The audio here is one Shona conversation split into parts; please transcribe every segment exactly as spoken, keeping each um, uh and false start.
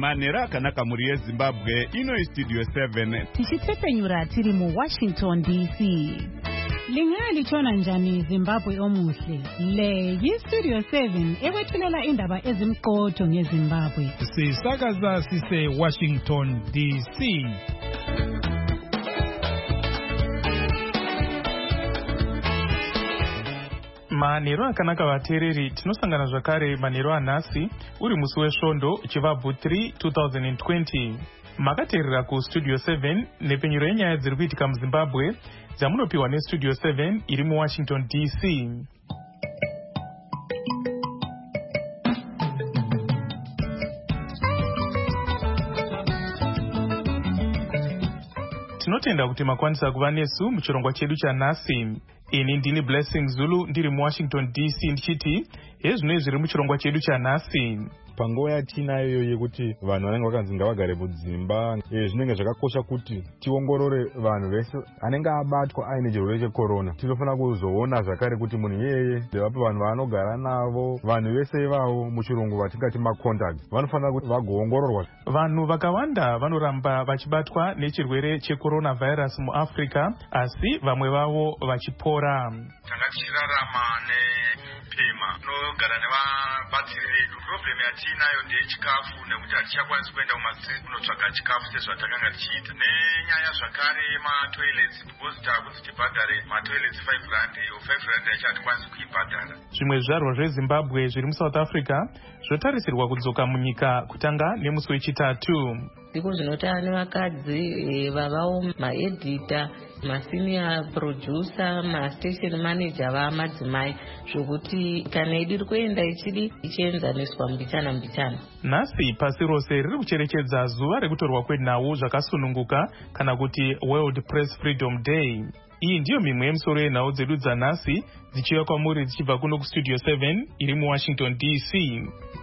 manhero akanaka muri yezimbabwe. Ino Studio seven tichitsepenyura tiri mu Washington D C. Lingali chona njani Zimbabwe omuhle. Le yi Studio seven ekwethulela indaba ezimqotho ngeZimbabwe. Sisakaza sise Washington D C. Manhero akanaka vateereri, tinosangana zvakare manhero anhasi uri musi wesvondo chivabvu three two thousand twenty. Makateerera ku Studio seven nepenyuro yenyaya dziri kuitika muZimbabwe dzamunopiwa neStudio seven iri muWashington D C. Tinotenda kuti makwanisa kuva nesu muchirongwa chedu chanhasi. Ini ndini Blessing Zulu ndiri muWashington D C ndichiti hezvino zviri muchirongwa chedu chanhasi. Panguva yatinayo yekuti vanhu vanenge vakanzi ngavagare mudzimba, zvinenge zvakakosha kuti tiongorore vanhu vese anenge abatwa aine chirwere checorona. Tinofanira kuzoona zvakare kuti munhu iyeye vape vanhu vaanogara navo, vanhu vese ivavo muchirungu vatingati macontacts vanofanira kuti vagoongororwa. Vanhu vakawanda vanoramba vachibatwa nechirwere checoronavirus muAfrica, asi vamwe vavo vachipora. Tanga tichirarama nepema nogara nevabatsiri vedu. Problem yatinayo ndeyechikafu nekuti hatichakwanisi kuenda kumazisi kunotsvaga chikafu sezvatakanga tichiita. Nenyaya zvakare matoilets because takuti tibhadhare matoilets five rand, iyo five rand yacho hatikwanisi kuibhadhara. Zvimwe zvizvarwa zveZimbabwe zviri muSouth Africa zvotarisirwa kudzoka munyika kutanga nemusi wechitatu. Ndiko zvinotaura nevakadzi vavawo maedita, masenior producer, mastation manager vamadzimai, zvokuti kana yedu iri kuenda ichidi ichienzaniswa mbichana mbichana. Nhasi pasi rose riri kucherechedza zuva rekutorwa kwenhau zvakasununguka kana kuti World Press Freedom Day. Iyi ndiyo mimwe yemisoro yenhau dzedu dzanhasi dzichiuya kwamuri dzichibva kuno kuStudio seven iri muWashington D C.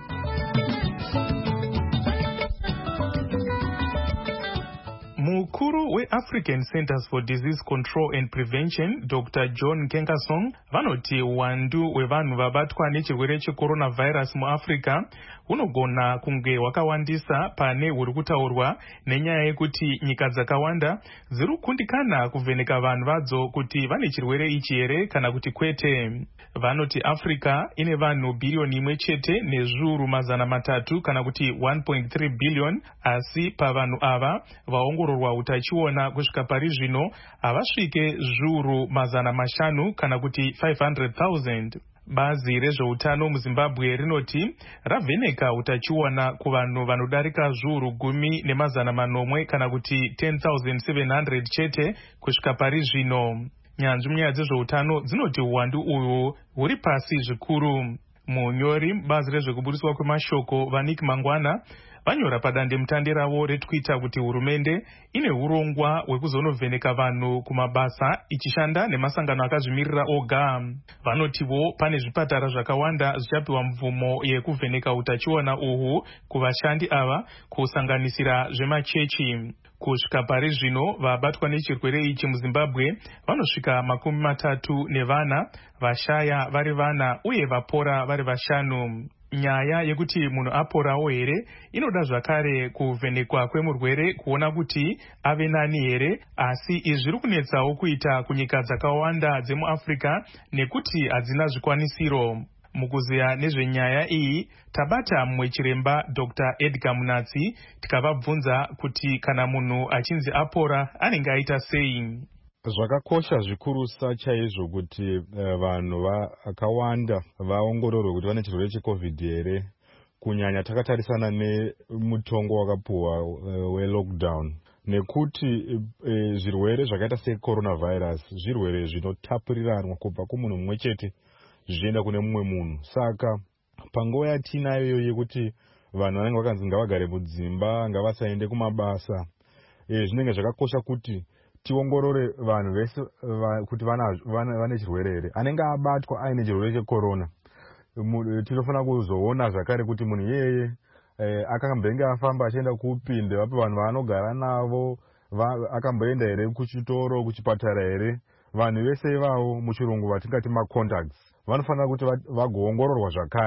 Mukuru weAfrican Centers for Disease Control and Prevention, Doctor John Nkengasong, vanoti uwandu hwevanhu vabatwa nechirwere checoronavirus muAfrica hunogona kunge hwakawandisa pane huri kutaurwa nenyaya yekuti nyika dzakawanda dziri kukundikana kuvheneka vanhu vadzo kuti vane chirwere ichi here kana kuti kwete. Vanoti Africa ine vanhu bhiriyoni imwe chete nezviuru mazana matatu kana kuti one point three billion, asi pavanhu ava vaongororwa utachiona kusvika pari zvino havasvike zviuru mazana mashanu kana kuti five hundred thousand. Bazi rezveutano muZimbabwe rinoti ravheneka utachiona kuvanhu vanodarika zviuru gumi nemazana manomwe kana kuti ten thousand seven hundred chete kusvika pari zvino. Nyanzvi munyaya dzezveutano dzinoti uwandu uyu huri pasi zvikuru. Munyori bazi rezvekubudiswa kwemashoko Vanik Mangwana vanyora padande mutande ravo retwitter kuti hurumende ine urongwa hwekuzonovheneka vanhu kumabasa ichishanda nemasangano akazvimirira oga. Vanotiwo pane zvipatara zvakawanda zvichapiwa mvumo yekuvheneka utachiona uhu kuvashandi ava kusanganisira zvemachechi. Kusvika pari zvino vabatwa nechirwere ichi muZimbabwe vanosvika makumi matatu nevana, vashaya vari vana uye vapora vari vashanu. Nyaya yekuti munhu aporawo here inoda zvakare kuvhenekwa kwemurwere kuona kuti ave nani here, asi izvi zviri kunetsawo kuita kunyika dzakawanda dzemuAfrica nekuti hadzina zvikwanisiro. Mukuziya nezvenyaya iyi tabata mumwe chiremba Doctor Edgar Munatsi tikavabvunza kuti kana munhu achinzi apora anenge aita sei. Zvakakosha zvikurusa chaizvo kuti uh, vanhu vakawanda vaongororwe kuti vane chirwere cheCovid here, kunyanya takatarisana nemutongo wakapuwa uh, welockdown, nekuti uh, zvirwere zvakaita secoronavirus zvirwere zvinotapuriranwa kubva kumunhu mumwe chete zvichienda kune mumwe munhu. Saka panguva yatinayo yekuti vanhu vanenge vakanzi ngavagare mudzimba, ngavasaende kumabasa, e, zvinenge zvakakosha kuti tiongorore vanhu vese va, kuti vana, vana, vane chirwere here, anenge abatwa aine chirwere checorona. Tinofanira kuzoona zvakare kuti munhu iyeye eh, akambenge afamba achienda kuupinde vape vanhu vaanogara navo, va, akamboenda here kuchitoro, kuchipatara here. Vanhu vese ivavo muchirungu vatingati macontacts vanofanira kuti vagoongororwa zvakare.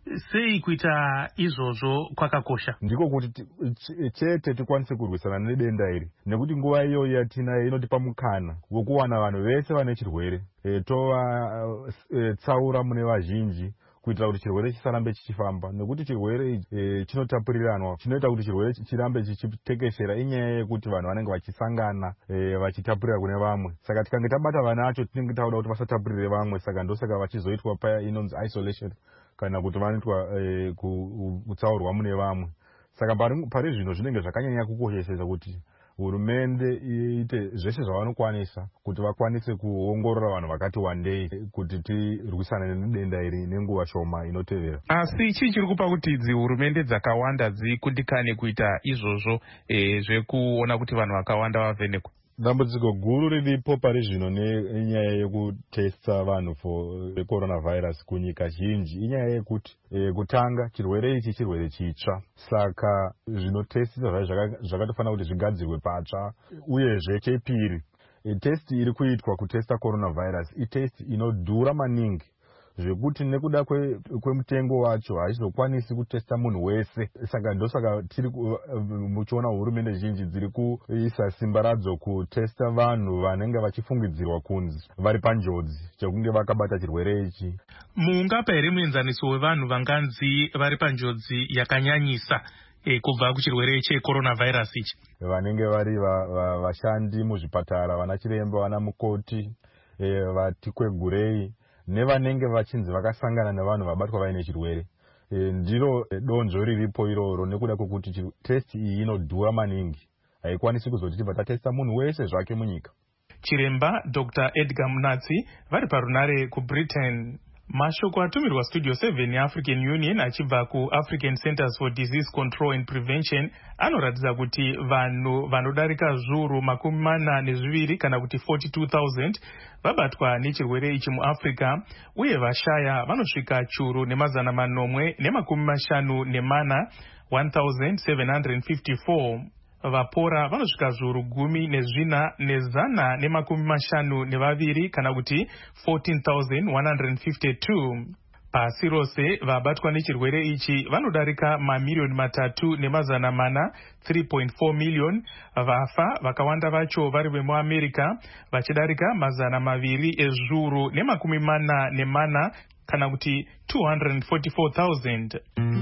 sei kuita izvozvo kwakakosha? Ndiko kuti chete tikwanise kurwisana nedenda iri, nekuti nguva iyo yatinayo inotipa mukana wekuwana vanhu vese vane chirwere e, tovatsaura e, mune vazhinji kuitira kuti chirwere chisarambe chichifamba, nekuti chirwere e, chinotapuriranwa. Chinoita kuti chirwere chirambe chichitekeshera inyaya yekuti vanhu vanenge vachisangana e, vachitapurira kune vamwe. Saka tikange tabata vana acho tinenge tauda kuti vasatapurire vamwe, saka ndosaka vachizoitwa paya inonzi isolation kana kuti vanoitwa e, kutsaurwa mune vamwe. Saka pari zvino zvinenge zvakanyanya kukoshesesa kuti hurumende iite zvese zvavanokwanisa kuti vakwanise kuongorora vanhu vakati wandei kuti tirwisane nedenda iri nenguva shoma inotevera. Asi chii chiri kupa kuti idzi hurumende dzakawanda dzikundikane kuita izvozvo e, zvekuona kuti vanhu vakawanda vavhenekwa? Dambudziko guru riripo pari zvino nenyaya yekutesta vanhu for coronavirus kunyika zhinji inyaya yekuti e, kutanga chirwere ichi chirwere chitsva, saka zvinotesisa zvakatofanira kuti zvigadzirwe patsva. Uyezve chepiri, e, testi iri kuitwa kutesta coronavirus itesti inodhura maningi zvekuti nekuda kwemutengo kwe wacho hachizokwanisi kutesta munhu wese. Saka ndosaka tiri muchiona hurumende zhinji dziri kuisa simba radzo kutesta vanhu vanenge vachifungidzirwa kunzi vari panjodzi chekunge vakabata chirwere ichi. Mungapa here muenzaniso wevanhu vanganzi vari panjodzi yakanyanyisa e, kubva kuchirwere checoronavirus ichi? Vanenge vari vashandi va, va muzvipatara, vana chiremba, vana mukoti, e, vatikwegurei nevanenge vachinzi vakasangana nevanhu vabatwa vaine chirwere. E, ndiro e, donzvo riripo iroro nekuda kwekuti testi iyi inodhura maningi, haikwanisi kuzoti tibva tatesta munhu wese zvake munyika. Chiremba Doctor Edgar Munatsi vari parunare kuBritain. Mashoko atumirwa Studio seven yeAfrican Union achibva kuAfrican Centers for Disease Control and Prevention anoratidza kuti vanhu vanodarika zviuru makumi mana nezviviri kana kuti forty-two thousand vabatwa nechirwere ichi muAfrica, uye vashaya vanosvika churu nemazana manomwe nemakumi mashanu nemana one thousand seven hundred fifty-four. Vapora vanosvika zviuru gumi nezvina nezana nemakumi mashanu nevaviri kana kuti fourteen thousand one hundred fifty-two. Pasi rose vabatwa nechirwere ichi vanodarika mamiliyoni matatu nemazana mana three point four million. Vafa vakawanda vacho vari vemuAmerica vachidarika mazana maviri ezviuru nemakumi mana nemana kana kuti two hundred forty-four thousand.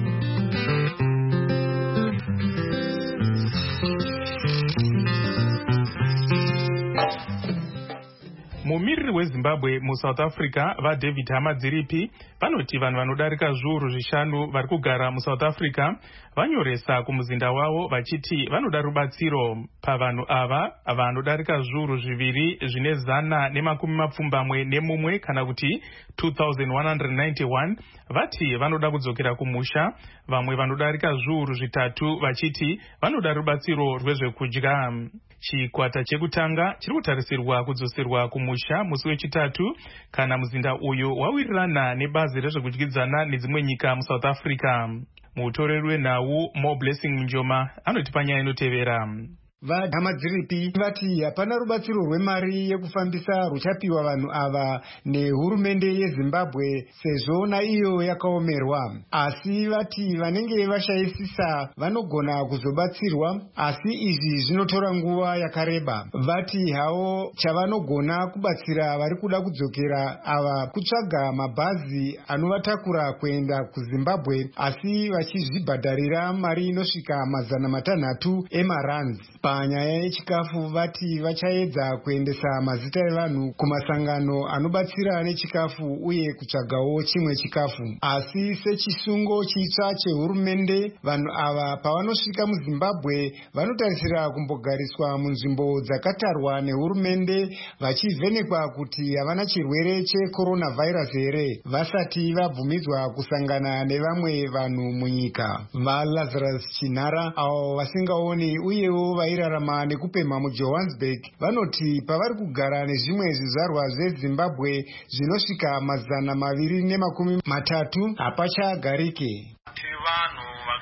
Mumiriri weZimbabwe muSouth Africa vaDavid Hamadziripi vanoti vanhu vanodarika zviuru zvishanu vari kugara muSouth Africa vanyoresa kumuzinda wavo vachiti vanoda rubatsiro. Pavanhu ava vanodarika zviuru zviviri zvine zana nemakumi mapfumbamwe nemumwe kana kuti two thousand one hundred ninety-one vati vanoda kudzokera kumusha. Vamwe vanodarika zviuru zvitatu vachiti vanoda rubatsiro rwezvekudya. Chikwata chekutanga chiri kutarisirwa kudzoserwa kumusha musi wechitatu kana muzinda uyu wawirirana nebazi rezvekudyidzana nedzimwe nyika muSouth Africa. Mutoreri wenhau Mo Blessing Njoma anoti panyaya inotevera. VaHamadziripi vati hapana rubatsiro rwemari yekufambisa ruchapiwa vanhu ava nehurumende yeZimbabwe sezvo naiyo yakaomerwa, asi vati vanenge vashayisisa vanogona kuzobatsirwa, asi izvi zvinotora nguva yakareba. Vati havo chavanogona kubatsira vari kuda kudzokera ava kutsvaga mabhazi anovatakura kuenda kuZimbabwe, asi vachizvibhadharira mari inosvika mazana matanhatu emarands. Panyaya yechikafu vati vachaedza kuendesa mazita evanhu kumasangano anobatsira nechikafu uye kutsvagawo chimwe chikafu, asi sechisungo chitsva chehurumende vanhu ava pavanosvika muZimbabwe vanotarisira kumbogariswa munzvimbo dzakatarwa nehurumende vachivhenekwa kuti havana chirwere checoronavirus here vasati vabvumidzwa kusangana nevamwe vanhu munyika. VaLazarus Chinhara avo vasingaoni uyewo vaira rarama nekupemha muJohannesburg vanoti pavari kugara nezvimwe zvizvarwa zveZimbabwe zvinosvika mazana maviri nemakumi matatu hapachagarike. Vanhu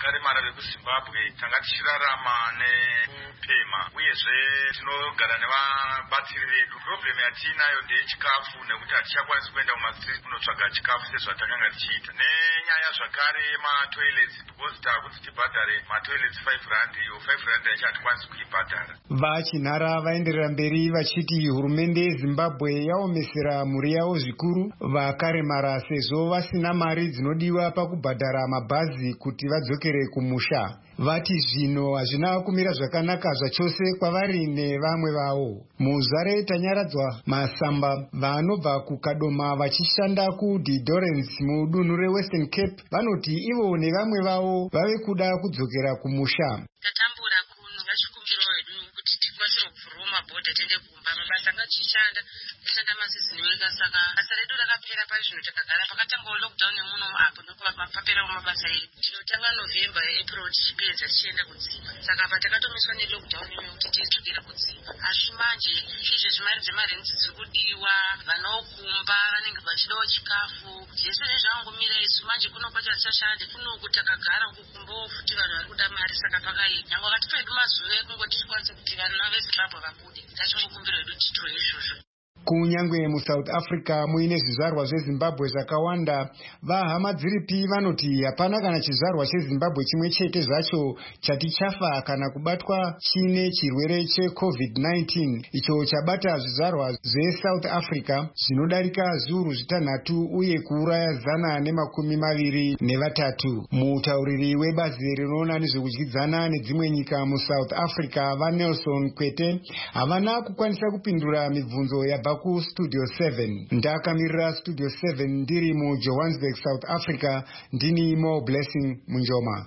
vakaremara vekuzimbabwe tanga tichirarama nepema uyezve tinogara nevabatsiri vedu. Problem yatiinayo ndeyechikafu nekuti hatichakwanisi kuenda kumastriti kunotsvaga chikafu sezvatakanga tichiita. Nenyaya zvakare matoilets because takuti tibhadhare matoilets five rand, iyo five rand yacho hatikwanisi kuibhadhara. Vachinhara vaenderera mberi vachiti hurumende yeZimbabwe yaomesera mhuri yavo zvikuru vakaremara sezvo vasina mari dzinodiwa pakubhadhara mabhazi kuti vadzokere kumusha. Vati zvino hazvina kumira zvakanaka zvachose kwavari nevamwe vavo. Muzare tanyaradzwa masamba vanobva kukadoma vachishanda kuDidorens mudunhu reWestern Cape vanoti ivo nevamwe vavo vave kuda kudzokera kumusha. Tatambura kuno vachikumbiro vedu kuti tikwanise kuvhurawo mabhodha tiende kumba. Mabasa anga tichishanda kushanda masizini wega saka basa redu rakapera paizvino takagara pakatangawo lockdown yemuno apo ndopapapera mabasa edu. Tinotanga November April tichipedza tichienda kudzimba. Saka apa takatomiswa nelockdown yekuti tidzokera kudzimba. Asi manje izvezvi mari dzemarenti dziri kudiwa, vanokumba vanenge vachidawo chikafu. Zvese nezvangomira isu manje kuno kwacho hatichashande. Kunoku takagara kukumbawo futi vanhu vari kuda mari saka pakaita. Nyangwe vakatipedu mazuva ekungoti tikwanise kuti vana veZimbabwe vabude. Tachikumbiro vedu titore izvozvo. Kunyangwe muSouth Africa muine zvizvarwa zveZimbabwe zvakawanda, vahama dziripi vanoti hapana kana chizvarwa cheZimbabwe chimwe chete zvacho chati chafa kana kubatwa chine chirwere checovid nineteen icho chabata zvizvarwa zveSouth Africa zvinodarika zviuru zvitanhatu uye kuuraya zana nemakumi maviri nevatatu. Mutauriri webazi rinoona nezvekudyidzana nedzimwe nyika muSouth Africa vaNelson Kwete havana kukwanisa kupindura mibvunzo yabva kuStudio seven. Ndakamirira Studio seven ndiri muJohannesburg, South Africa. Ndini Mo Blessing Munjoma.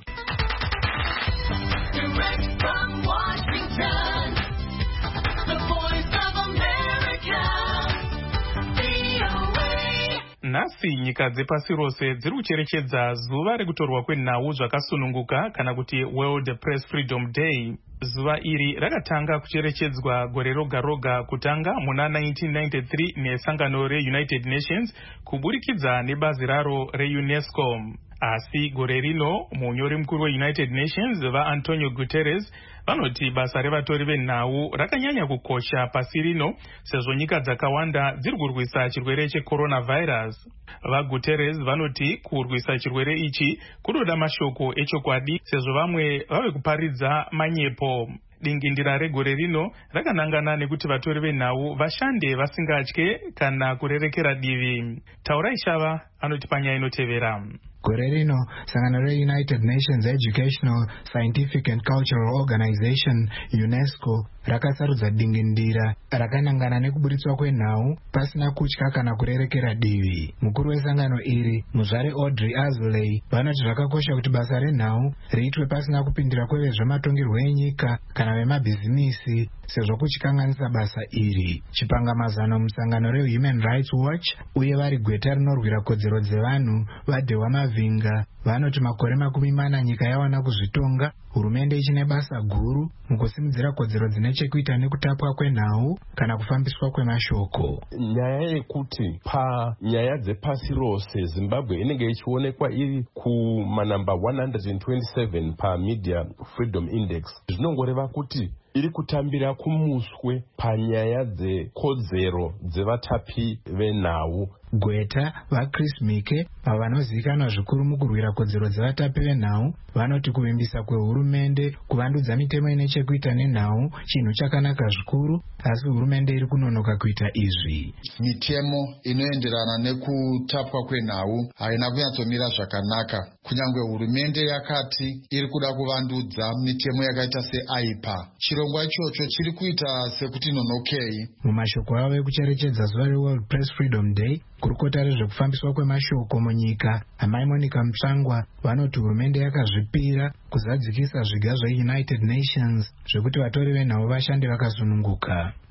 Direct from Washington, the voice of America, V O A. Nhasi nyika dzepasi rose dziri kucherechedza zuva rekutorwa kwenhau zvakasununguka kana kuti World Press Freedom Day. Zuva iri rakatanga kucherechedzwa gore roga roga kutanga muna nineteen ninety-three nesangano reUnited Nations kuburikidza nebazi raro reUNESCO. Asi gore rino munyori mukuru weUnited Nations vaAntonio Guterres vanoti basa revatori venhau rakanyanya kukosha pasi rino sezvo nyika dzakawanda dziri kurwisa chirwere checoronavirus. VaGuterres vanoti kurwisa chirwere ichi kunoda mashoko echokwadi sezvo vamwe vave kuparidza manyepo. Dingindira regore rino rakanangana nekuti vatori venhau vashande vasingatye kana kurerekera divi. Taurai Shava anoti panyaya inotevera. Gore rino sangano reUnited Nations Educational, Scientific and Cultural Organization UNESCO rakasarudza dingindira rakanangana nekuburitswa kwenhau pasina kutya kana kurerekera divi. Mukuru wesangano iri muzvare Audrey Azoulay vanoti zvakakosha kuti basa renhau riitwe pasina kupindira kwevezvematongerwo enyika kana vemabhizimisi sezvo kuchikanganisa basa iri. Chipangamazano musangano reHuman Rights Watch uye vari gweta rinorwira kodzero dzevanhu vaDewa Mavinga vanoti makore makumi mana nyika yawana kuzvitonga, hurumende ichine basa guru mukusimudzira kodzero dzine chekuita nekutapwa kwenhau kana kufambiswa kwemashoko. Nyaya yekuti panyaya dzepasi rose Zimbabwe inenge ichionekwa iri kumanamba one hundred twenty-seven paMedia Freedom Index zvinongoreva kuti iri kutambira kumuswe panyaya dzekodzero dzevatapi venhau. Gweta vaChris Mike vanozivikanwa zvikuru mukurwira kodzero dzevatapi venhau vanoti kuvimbisa kwehurumende kuvandudza mitemo ine chekuita nenhau chinhu chakanaka zvikuru, asi hurumende iri kunonoka kuita izvi. Mitemo inoenderana nekutapwa kwenhau haina kunyatsomira zvakanaka. Kunyange hurumende yakati iri kuda kuvandudza mitemo yakaita seAIPA, chirongwa ichocho chiri kuita sekuti nonokei. Mumashoko avo ekucherechedza zuva reWorld Press Freedom Day, kurukota rezvekufambiswa kwemashoko munyika amai Monica Mutsvangwa vanoti hurumende yakazvipira kuzadzikisa zviga zveUnited Nations zvekuti vatori venhau vashande vakasununguka.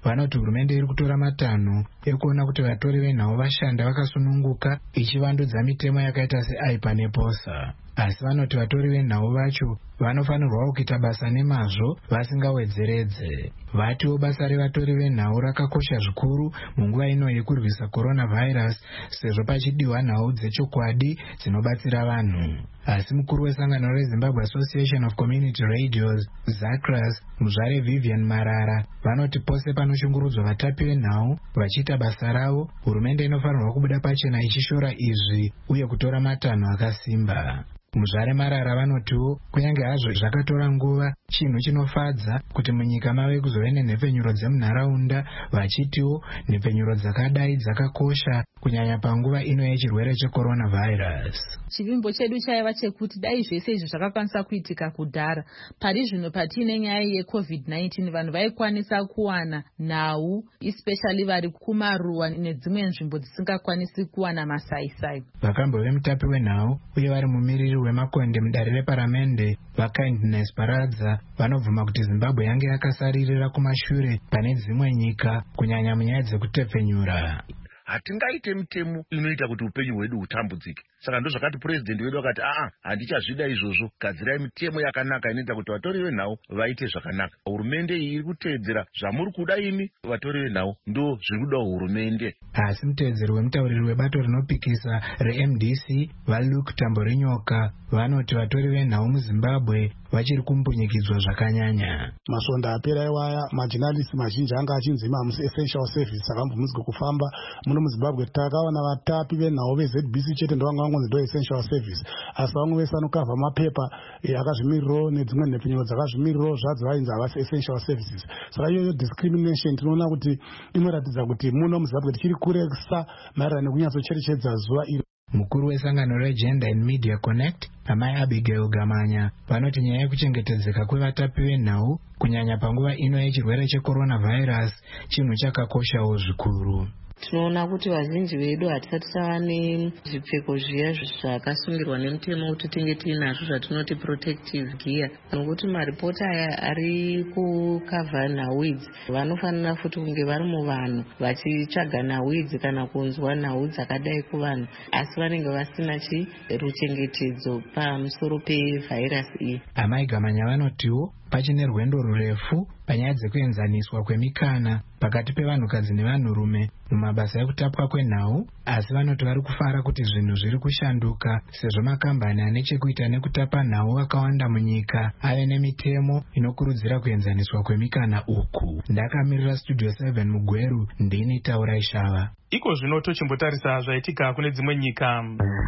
vanoti hurumende iri kutora matanho ekuona kuti vatori venhau vashanda vakasununguka ichivandudza mitemo yakaita seaipa neposa. Asi vanoti vatori venhau vacho vanofanirwawo kuita basa nemazvo vasingawedzeredze. Vatiwo basa revatori venhau rakakosha zvikuru munguva ino yekurwisa coronavirus sezvo pachidiwa nhau dzechokwadi dzinobatsira vanhu. Asi mukuru wesangano reZimbabwe Association of Community Radios ZACRAS muzvare Vivian Marara vanoti pose panoshungurudzwa vatapi venhau vachiita basa ravo, hurumende inofanirwa kubuda pachena ichishora izvi uye kutora matanho akasimba. Muzvare Marara vanotiwo kunyange hazvo zvakatora nguva, chinhu chinofadza kuti munyika mave kuzove nenhepfenyuro dzemunharaunda, vachitiwo nhepfenyuro dzakadai dzakakosha kunyanya panguva ino yechirwere checoronavirus. Chivimbo chedu chaiva chekuti dai zvese izvi zvakakwanisa kuitika kudhara, pari zvino patine nyaya yecovid nineteen vanhu vaikwanisa kuwana nhau, especially vari kumaruwa nedzimwe nzvimbo dzisingakwanisi kuwana masaisai. Vakambove mutapi wenhau uye vari mumiriri wemakonde mudare reparamende vaKindness Paradza vanobvuma kuti Zimbabwe yange yakasaririra kumashure pane dzimwe nyika kunyanya munyaya dzekutepfenyura. Hatingaite mitemo inoita kuti upenyu hwedu hutambudzike. Saka ndo zvakati president wedu akati aa handichazvida izvozvo, gadzirai mitemo yakanaka inoita kuti vatori venhau vaite zvakanaka. Hurumende iyi iri kuteedzera zvamuri kuda imi vatori venhau, ndo zviri kuda hurumende. Asi muteedzeri wemutauriri webato rinopikisa reM D C vaLuke Tamborinyoka vanoti vatori venhau muZimbabwe vachiri kumbunyikidzwa zvakanyanya. Masonda apera iwaya majournalists mazhinji anga achinzi mamusi essential service akambomudzwe kufamba muno muZimbabwe. Takaona vatapi venhau veZ B C chete ndo vanga vangonzi ndo essential service, asi vamwe vese vanokavha mapepa akazvimiriro nedzimwe nhepfenyuro dzakazvimiriro zvadzo vainzi havasi essential services. Saka iyoyo discrimination tinoona kuti inoratidza kuti muno muZimbabwe tichiri kuresa maererano nekunyatsocherechedza zuva iri. Mukuru wesangano reGender and Media Connect amai Abigail Gamanya vanoti nyaya yekuchengetedzeka kwevatapi venhau kunyanya panguva ino yechirwere checoronavirus chinhu chakakoshawo zvikuru. Tinoona kuti vazhinji vedu hatisati tava nezvipfeko zviya zvakasungirwa nemutemo kuti tinge tiinazvo zvatinoti protective gear, nokuti maripota aya ari kukavha nhau idzi vanofanira futi kunge vari muvanhu vachitsvaga nhau idzi kana kunzwa nhau dzakadai kuvanhu, asi vanenge vasina chi ruchengetedzo pamusoro pevhairasi iyi. Amai Gamanya vanotiwo pachine rwendo rurefu panyaya dzekuenzaniswa kwemikana pakati pevanhukadzi nevanhurume mumabasa ekutapwa kwenhau, asi vanoti vari kufara kuti zvinhu zviri kushanduka sezvo makambani ane chekuita nekutapa nhau akawanda munyika ave nemitemo inokurudzira kuenzaniswa kwemikana uku. Ndakamirira Studio seven muGweru, ndini Taurai Shava. Iko zvino tochimbotarisa zvaitika kune dzimwe nyika.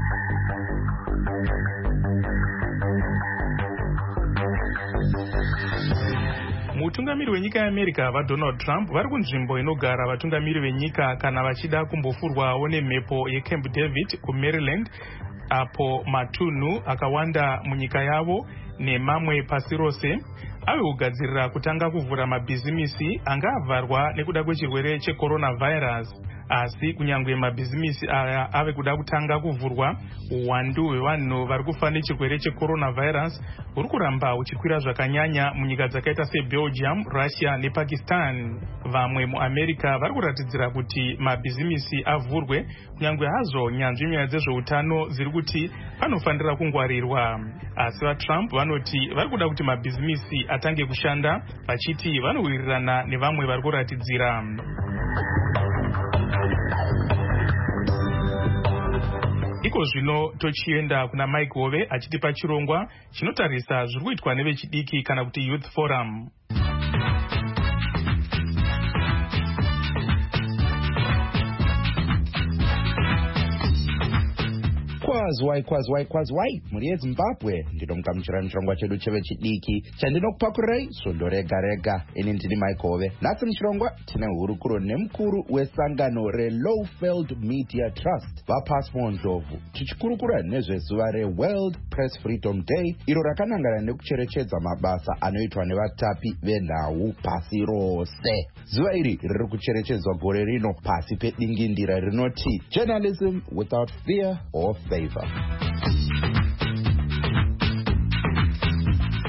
Mutungamiri wenyika yeAmerica vaDonald Trump vari kunzvimbo inogara vatungamiri venyika kana vachida kumbofurwawo nemhepo yeCamp David kuMaryland, apo matunhu akawanda munyika yavo nemamwe pasi rose ave kugadzirira kutanga kuvhura mabhizimisi anga avharwa nekuda kwechirwere checoronavirus. Asi kunyangwe mabhizimisi aya ave kuda kutanga kuvhurwa, uwandu hwevanhu vari kufa nechirwere checoronavirus huri kuramba huchikwira zvakanyanya munyika dzakaita seBelgium, Russia nePakistan. Vamwe muAmerica vari kuratidzira kuti mabhizimisi avhurwe kunyangwe hazvo nyanzvi nyaya dzezveutano dziri kuti panofanira kungwarirwa. Asi vaTrump vanoti vari kuda kuti mabhizimisi atange kushanda, vachiti vanowirirana nevamwe vari kuratidzira. Iko zvino tochienda kuna Mike Hove achitipa chirongwa chinotarisa zviri kuitwa nevechidiki kana kuti Youth Forum. Kwazwai kwazwai kwazwai muri yeZimbabwe ndinomukamuchira muchirongwa chedu chevechidiki chandinokupakurai svondo rega rega. Ini ndini Mike Hove. Nhasi muchirongwa tine hurukuro nemukuru wesangano reLowveld Media Trust vaPasmo Ndlovu tichikurukura nezvezuva reWorld Press Freedom Day iro rakanangana nekucherechedza mabasa anoitwa nevatapi venhau pasi rose. Zuva iri riri kucherechedzwa gore rino pasi pedingindira rinoti Journalism Without Fear or Favor.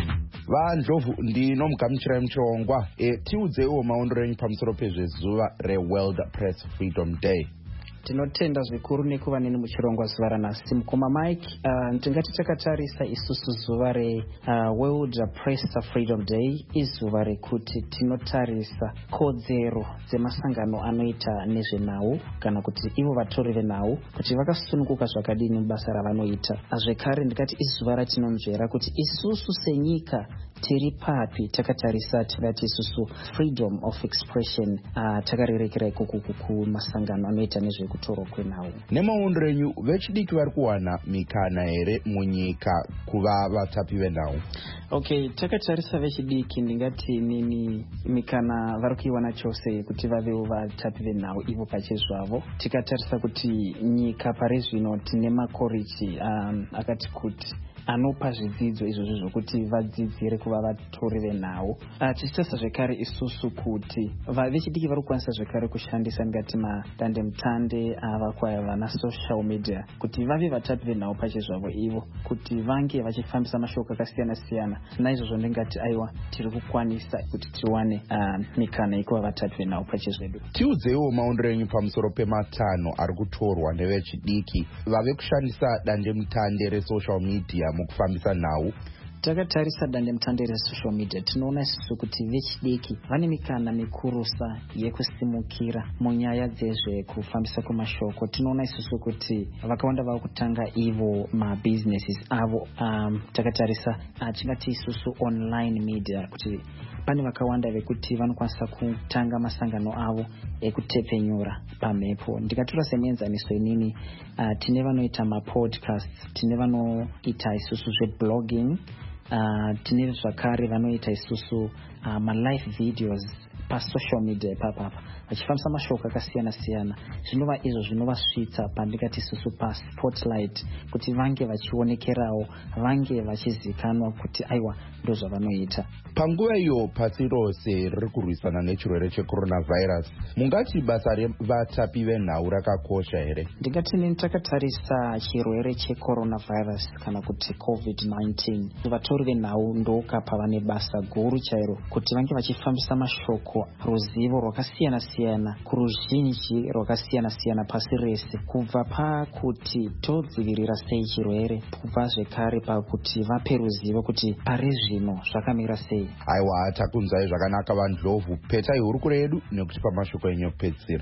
vandlovu ndinomugamuchirai muchirongwa e, tiudzeiwo maondero enyu pamusoro pezvezuva reworld press freedom day. Tinotenda zvikuru nekuva neni muchirongwa zuva ranhasi. Mukoma Mike, uh, tingati takatarisa isusu zuva re uh, World Press Freedom Day izuva rekuti tinotarisa kodzero dzemasangano anoita nezvenhau kana kuti ivo vatori venhau kuti vakasununguka zvakadini mubasa ravanoita. Zvekare ndikati izuva ratinonzvera kuti isusu senyika tiri papi takatarisa tingati isusu freedom of expression uh, takarerekera ikoko kumasangano anoita nezvekutorwa kwenhau. Nemaondero enyu vechidiki vari kuwana mikana here munyika kuva vatapi venhau? Okay, takatarisa vechidiki ndingati nini mikana vari kuiwana chose kuti vavewo vatapi venhau ivo pachezvavo. Tikatarisa kuti nyika pari zvino tine makoriji um, akati kuti anopa zvidzidzo izvozvo zvokuti vadzidzire kuva vatori venhau. Uh, tichitarisa zvekare isusu kuti vechidiki vari kukwanisa zvekare kushandisa ngati madandemutande ava kwavana social media kuti vave vatapi venhau pachezvavo ivo kuti vange vachifambisa mashoko akasiyana siyana. Naizvozvo ndingati aiwa tiri kukwanisa kuti tiwane uh, mikana ikuva vatapi venhau pachezvedu. Tiudzeiwo maondero enyu pamusoro pematanho ari kutorwa nevechidiki vave kushandisa dandemutande resocial media mukufambisa nhau. Takatarisa dandemutande resocial media tinoona isusu kuti vechidiki vane mikana mikurusa yekusimukira munyaya dzezvekufambisa kwemashoko. Tinoona isusu kuti vakawanda vava kutanga ivo mabusinesses avo. Um, takatarisa uh, tingati isusu online media kuti pane vakawanda vekuti vanokwanisa kutanga masangano avo ekutepenyura pamhepo. Ndikatora semuenzaniso inini uh, tine vanoita mapodcast, tine vanoita isusu zveblogging, uh, tine zvakare vanoita isusu uh, malive videos pasocial media ipapapa vachifambisa mashoko akasiyana siyana. Zvinova izvo zvinovasvitsa pandikati isusu paspotlight kuti vange vachionekerawo, vange vachizikanwa kuti aiwa ndozvavanoita. Panguva iyo pasi rose riri kurwisana nechirwere checoronavirus, mungati basa revatapi venhau rakakosha here? Ndingati nini takatarisa chirwere checoronavirus kana kuti covid nineteen, vatori venhau ndokapa vane basa guru chairo kuti vange vachifambisa mashoko, ruzivo rwakasiyana siyana kuruzhinji rwakasiyana siyana pasi rese, kubva pakuti todzivirira sei chirwere, kubva zvekare pakuti vape ruzivo kuti pari zvino zvakamira sei. Aiwa, takunzwai zvakanaka vandlovu. Petai hurukuro yedu nekuti pamashoko enyu okupedzisira.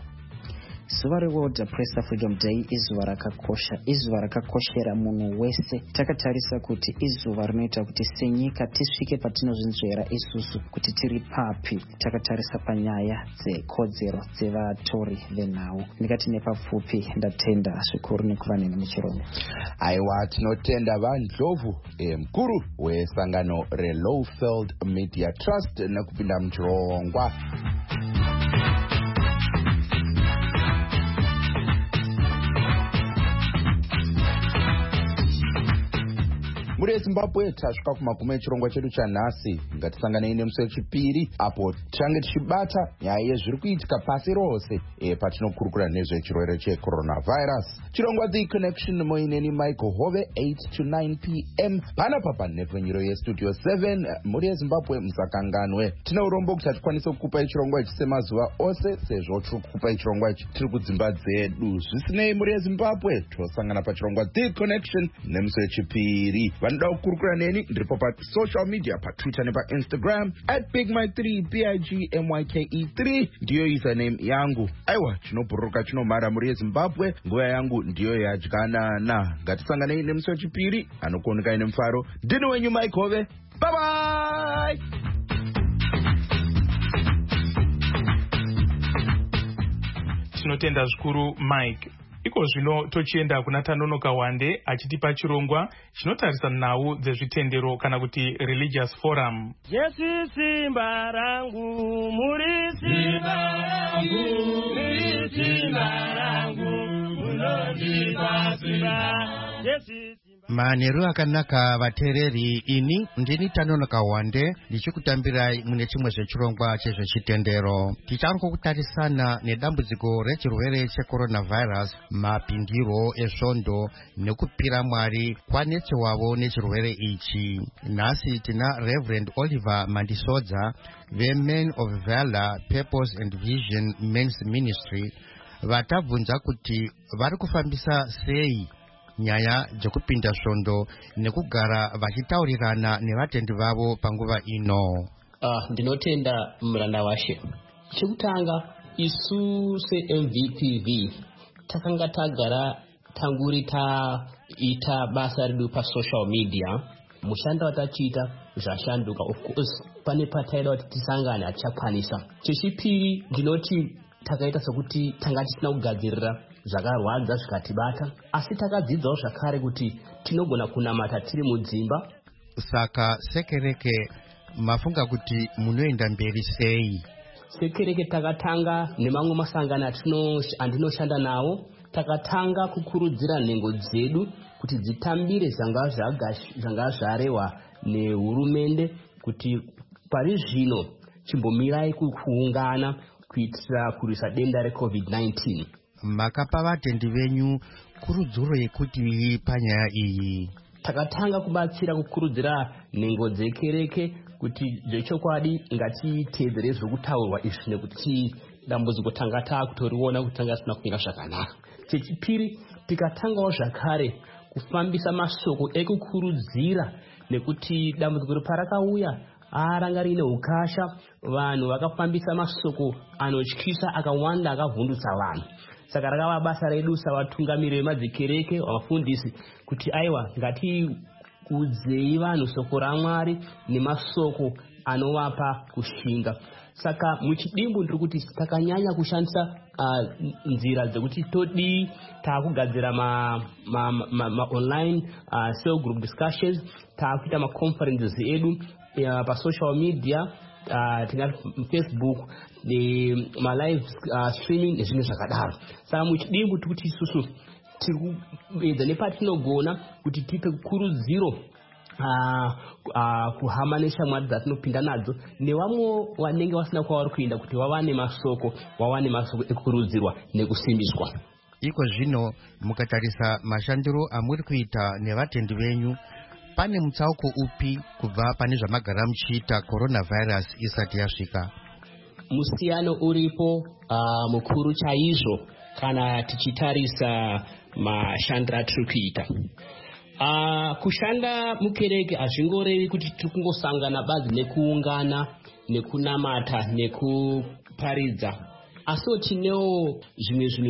Zuva reWorld Press Freedom Day izuva rakakosha, izuva rakakoshera munhu wese. Takatarisa kuti izuva rinoita kuti senyika tisvike patinozvinzvera isusu kuti tiri papi. Takatarisa panyaya dzekodzero dzevatori venhau. Ndikati nepapfupi ndatenda zvikuru nekuva neni muchirongwa. Aiwa, tinotenda vandlovu e, mukuru wesangano reLowfield Media Trust nekupinda muchirongwa. Muri yeZimbabwe tasvika kumagumo echirongwa chedu chanhasi. Ngatisanganei nemusi wechipiri apo tichange tichibata nyaya yezviri kuitika pasi rose e, patinokurukura nezvechirwere checoronavirus. Chirongwa The Connection moineni Michael Hove eight to nine p m panapa panhepfenyuro yestudio seven. Muri yeZimbabwe musakanganwe, tina urombo kuti hatikwanise kukupai chirongwa ichi semazuva ose sezvo tiri kukupai chirongwa ichi tiri kudzimba dzedu. Zvisinei, muri yeZimbabwe tosangana pachirongwa The Connection nemusi wechipiri. Vanoda kukurukura neni ndiripo pasocial media, patwitter nepainstagram at big mike three b i g m y k e three ndiyo username yangu. Aiwa, chinobhururuka chinomhara muri yeZimbabwe, nguva yangu ndiyo yadyanana. Ngatisanganei nemusi wechipiri anokuonekai nemufaro. Ndini wenyu Mike Hove. Bye bye. Tinotenda zvikuru Mike. Iko zvino tochienda kuna Tanonoka Wande achitipa chirongwa chinotarisa nhau dzezvitendero kana kuti religious forum. Jesu simba rangu, muri simba rangu, muri simba rangu, munondipa simba. Jesu simba manheru akanaka vateereri. Ini ndini Tanono Kawande ndichikutambirai mune chimwe zvechirongwa chezvechitendero. Tichangokutarisana nedambudziko rechirwere checoronavirus, mapindiro esvondo nekupira Mwari kwanetsewavo nechirwere ichi. Nhasi tina Reverend Oliver Mandisodza veMen of Valor Purpose and Vision Men's Ministry vatabvunza kuti vari kufambisa sei nyaya dzekupinda svondo nekugara vachitaurirana nevatendi vavo panguva ino. Uh, ndinotenda muranda washe. Chekutanga isu se-M V P V takanga tagara tanguri taita basa redu pasocial media. Mushanda watachiita zvashanduka. Of course pane pataida kuti tisangane achakwanisa. Chechipiri ndinoti takaita sokuti tanga tisina kugadzirira zvakarwadza zvikatibata, asi takadzidzawo zvakare kuti tinogona kunamata tiri mudzimba. Saka sekereke mafunga kuti munoenda mberi sei? Sekereke takatanga nemamwe masangano andinoshanda nawo, takatanga kukurudzira nhengo dzedu kuti dzitambire zvanga zvarehwa nehurumende kuti pari zvino chimbomirai kuungana kuitira kurwisa denda reCovid nineteen. Makapa vatendi venyu kurudziro yekuti panyaya iyi? Takatanga kubatsira kukurudzira nhengo dzekereke kuti zvechokwadi ngatiteedzere zvokutaurwa izvi nekuti dambudziko tanga taakutoriona kuti tanga tisina kumira zvakanaka. Chechipiri tikatangawo zvakare kufambisa mashoko ekukurudzira nekuti dambudziko parakauya aranga rine ukasha, vanhu vakafambisa mashoko anotyisa akawanda akavhundutsa vanhu. Saka rakava basa redu savatungamiri vemadzikereke vafundisi kuti aiwa ngatiudzei vanhu soko raMwari nemasoko anovapa kushinga. Saka muchidimbu ndiri kuti takanyanya kushandisa uh, nzira dzekuti todi taakugadzira ma, ma, ma, ma online uh, cell group discussions, taakuita ma conferences edu uh, pa social media, uh, tingati Facebook ne ma live uh, streaming nezvimwe zvakadaro. Saka muchidimbu tiri kuti isusu tiri kuedza nepatinogona kuti tipe kurudziro Uh, uh, kuhama neshamwari dzatinopinda nadzo nevamwe vanenge vasina kwavari kuenda kuti vawane masoko vawane masoko ekukurudzirwa nekusimbiswa. Iko zvino mukatarisa mashandiro amuri kuita nevatendi venyu, pane mutsauko upi kubva pane zvamagara muchiita coronavirus isati yasvika? Musiyano uripo uh, mukuru chaizvo kana tichitarisa mashandiro atiri kuita. Uh, kushanda mukereke hazvingorevi kuti tiri kungosangana badzi nekuungana nekunamata nekuparidza, asiwo tinewo zvimwe zvinhu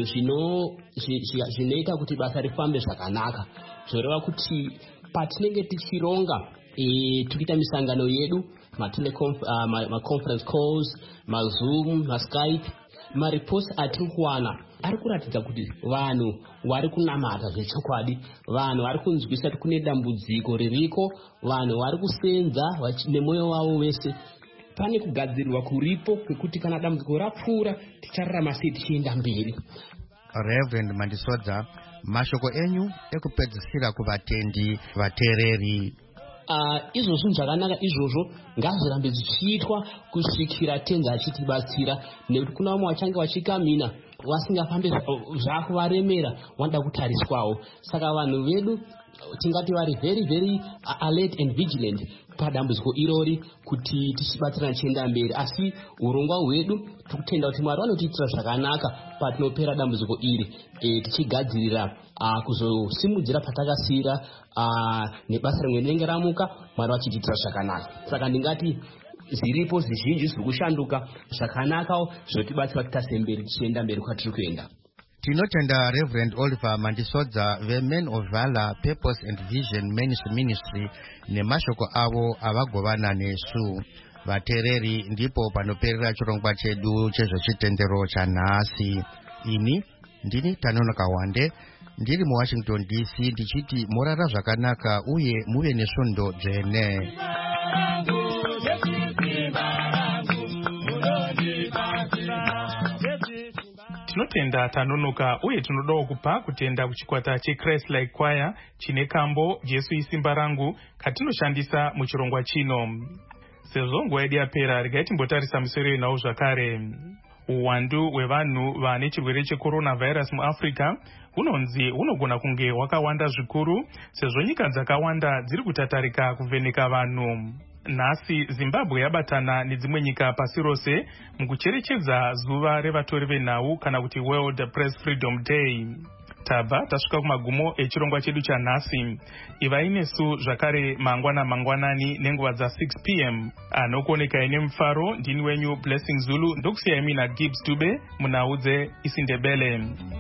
zvino zvinoita kuti basa rifambe zvakanaka, zvoreva kuti patinenge tichironga e, tichiita misangano yedu ma-conference uh, calls, ma-Zoom, ma-Skype, maripoti atiri kuwana ari kuratidza kuti vanhu vari kunamata zvechokwadi, vanhu vari kunzwisa kuti kune dambudziko ririko, vanhu vari kusenza nemwoyo wavo wese. Pane kugadzirirwa kuripo kwekuti kana dambudziko rapfuura tichararama sei tichienda mberi. Reverend Mandisodza, mashoko enyu ekupedzisira kuvatendi vateereri. Uh, izvozvo zvakanaka izvozvo ngazvirambe zvichiitwa kusvikira tenzi achitibatsira, nekuti kuna vamwe vachange vachikamina vasingafambi zvakuvaremera vanoda kutariswawo. Saka vanhu vedu tingati vari very very alert and vigilant padambudziko irori kuti tichibatsirana tichienda mberi, asi urongwa hwedu tikutenda kuti Mwari vanotiitira zvakanaka patinopera dambudziko iri e, tichigadzirira uh, kuzosimudzira patakasira uh, nebasa rimwe rinenge ramuka Mwari vachitiitira zvakanaka. Saka ndingati zviripo zvizhinji zviri kushanduka zvakanakawo zvinotibatsira kuti tase mberi tichienda mberi kwatiri kuenda. Tinotenda Reverend Oliver Mandisodza veMen of Valor Purpose and Vision Men's Ministry nemashoko avo avagovana nesu. Vateereri, ndipo panoperera chirongwa chedu chezvechitendero chanhasi. Ini ndini Tanono Kawande ndiri muWashington D C ndichiti morara zvakanaka uye muve nesvondo dzvene. Tinotenda matenda tanonoka uye tinodawo kupa kutenda kuchikwata cheChrist Like Choir chine kambo Jesu isimba rangu katinoshandisa muchirongwa chino. Sezvo nguva yedu yapera, regai timbotarisa misoro yenawo zvakare. Uwandu hwevanhu vane chirwere cheCoronavirus muAfrica hunonzi hunogona kunge hwakawanda zvikuru sezvo nyika dzakawanda dziri kutatarika kuvheneka vanhu. Nhasi Zimbabwe yabatana nedzimwe nyika pasi rose mukucherechedza zuva revatori venhau kana kuti World Press Freedom Day. Tabva tasvika kumagumo echirongwa chedu chanhasi. Ivai nesu zvakare mangwana mangwanani nenguva dza six p m anokuoneka ine mufaro. Ndini wenyu Blessing Zulu, ndokusiyai mina Gibbs Dube munhau dzeIsindebele.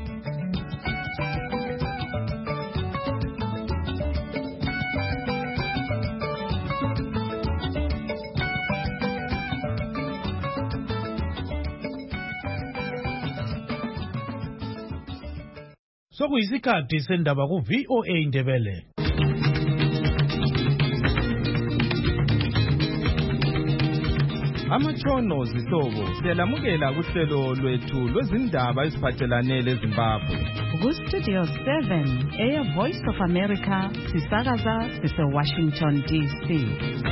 Sokuyisikhathi sendaba ku V O A Ndebele. Amatshono zihlobo siyalamukela kuhlelo lwethu lwezindaba eziphathelane leZimbabwe. Ku-Studio seven, Air Voice of America, sisakaza sise-Washington D C.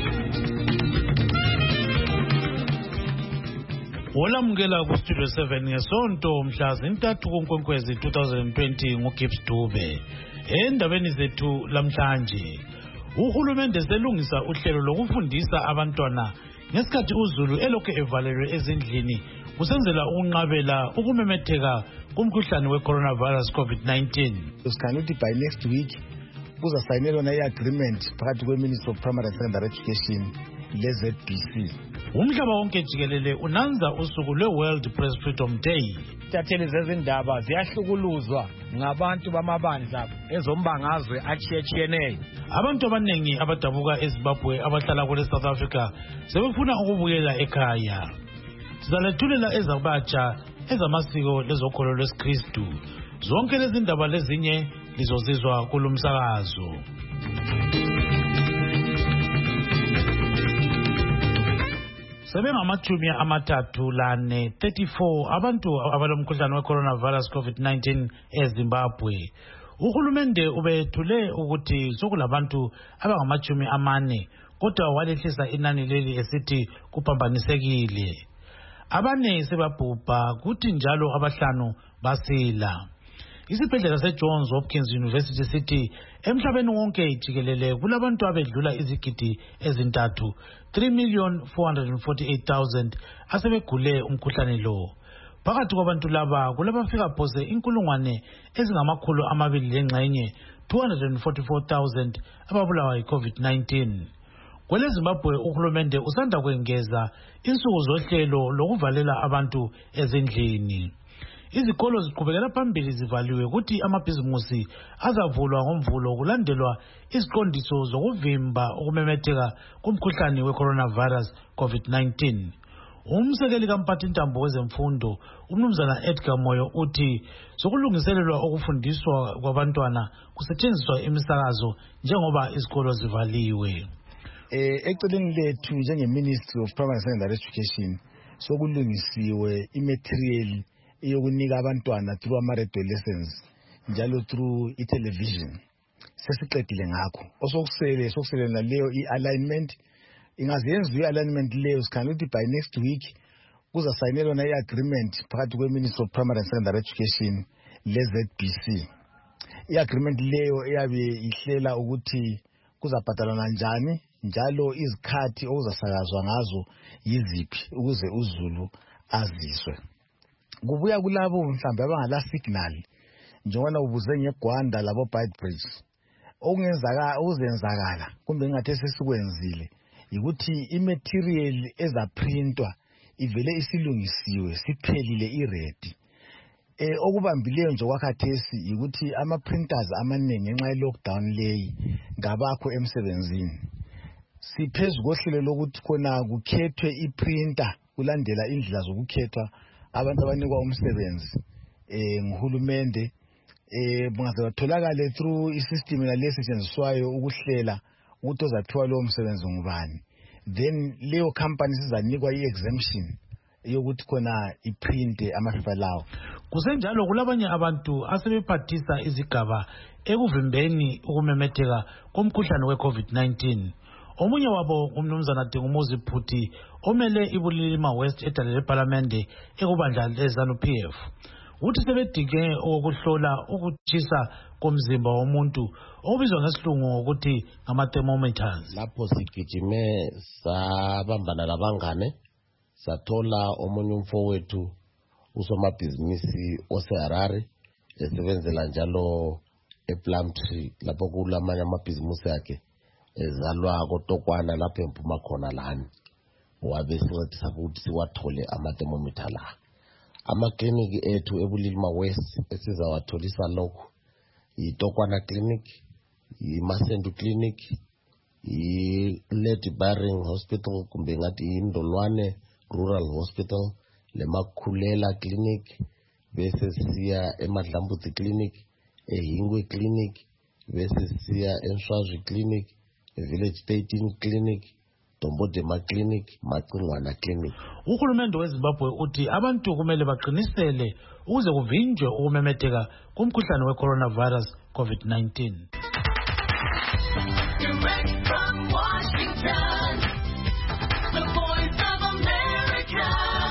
Olamukela ku-Studio seven ngesonto mhla zintathu kuNkwenkwezi two thousand twenty nguGibbs Dube. Endabeni zethu lamhlanje, uhulumende selungisa uhlelo lokufundisa abantwana ngesikhathi uZulu elokhu evalelwe ezindlini kusenzela ukunqabela ukumemetheka kumkhuhlane weCoronavirus COVID nineteen. Usikhangela by next week kuzasayinelwa i-agreement phakathi kwe-Ministry of Primary and Secondary Education le-Z B C. Umhlaba wonke jikelele unanza usuku lwe-World Press Freedom Day. Izintatheli zezindaba ziyahlukuluzwa ngabantu bamabandla ezombangazwe achiyechieneyo. Abantu abaningi abadabuka eZimbabwe abahlala kule South Africa sebefuna ukubuyela ekhaya. Sizalethulela ezabatsha ezamasiko lezokholo lwesikristu. Zonke lezi ndaba lezinye lizozizwa kulumsakazo. Sebengamachumi amathathu lane thirty-four abantu abalomkhuhlane weCoronavirus COVID nineteen eZimbabwe. Uhulumende ubethule ukuthi sokulabantu abangamachumi amane kodwa walehlisa inani leli esithi kupambanisekile. Abane sebabhubha kuthi njalo abahlanu basila. Isibhedlela seJohns Hopkins University sithi emhlabeni wonke jikelele kulabantu abedlula izigidi ezintathu three million four hundred forty-eight thousand asebegule umkhuhlane lo. Phakathi kwabantu laba kulabafika phose inkulungwane ezingamakhulu amabili lengxenye two hundred forty-four thousand ababulawa yiCovid nineteen. Kwele Zimbabwe uhulumende usanda kwengeza insuku zohlelo lokuvalela abantu ezindlini. Izikolo ziqhubekela phambili zivaliwe ukuthi amabhizimusi azavulwa ngomvulo kulandelwa iziqondiso zokuvimba ukumemetheka kumkhuhlane weCoronavirus COVID nineteen. Umsekeli kamphathintambo wezemfundo umnumzana Edgar Moyo uthi sokulungiselelwa ukufundiswa kwabantwana kusetshenziswa imisakazo njengoba izikolo zivaliwe. Eh eceleni lethu njenge-Ministry of Primary and Secondary Education sokulungisiwe imaterial yokunika abantwana through ama-radio lessons njalo through i-television. Sesiqedile ngakho. Osokusele sokusele naleyo i-alignment ingaziyenziwa i-alignment leyo sikhangela ukuthi by next week kuzasayinelwa na i-agreement phakathi kwe-Ministry of Primary and Secondary Education le-Z B C. I-agreement leyo eyabe ihlela ukuthi kuzabhadalana njani njalo izikhathi okuzasakazwa ngazo yiziphi ukuze uZulu aziswe. Kubuya kulabo mhlambe abangala signal njengoba ubuze ngeGwanda labo Beitbridge okungenzaka uzenzakala kumbe ingathi sesikwenzile ukuthi imaterial ezaprintwa ivele isilungisiwe siphelile iready. Eh okubambileyo nje kwakhathesi ukuthi ama printers amaningi ngenxa ye lockdown leyi ngabakho emsebenzini. Siphezulu kohlelo lokuthi khona kukhethwe iprinter kulandela indlela zokukhethwa abantu abanikwa umsebenzi eh nguhulumende eh bungaze batholakale through isystem nalesetshenziswayo ukuhlela ukuthi ozaphiwa lo msebenzi ngubani. Then leyo company sizanikwa i-exemption yokuthi khona iprint amaphepha lawo. Kusenjalo kulabanye abantu asebephathisa izigaba ekuvimbeni ukumemetheka komkhuhlane we-COVID nineteen. Omunye wabo umnumzana Dingumuzi Phuthi omele iBulilima West edale leParlamente ekubandla leZANU-P F. Uthi sebedinge ukuhlola ukutshisa komzimba womuntu obizwa ngesilungu ngokuthi ngama-thermometers. Lapho sigijime sabambana labangane sathola omunye umfowethu usomabhizinisi oseHarare esebenzela njalo ePlumtree lapho kulamanye amabhizinisi akhe ezalwa kotokwana lapho empuma khona lani wabe sincedisa ukuthi siwathole ama-thermometer la. Amakliniki ethu eBulilima West esizawatholisa lokhu yiTokwana Clinic, yiMasendu Clinic, yiLady Baring Hospital kumbe ngathi yiNdolwane Rural Hospital, leMakhulela Clinic, bese siya eMadlambuti Clinic, eHingwe Clinic, bese siya eNswazwi Clinic, eVillage thirteen Clinic, Tombodema Clinic, Macingwana Clinic. Uhulumende weZimbabwe uthi abantu kumele baqinisele ukuze kuvinjwe ukumemetheka kumkhuhlane we-coronavirus COVID nineteen. Direct from Washington, the voice of America,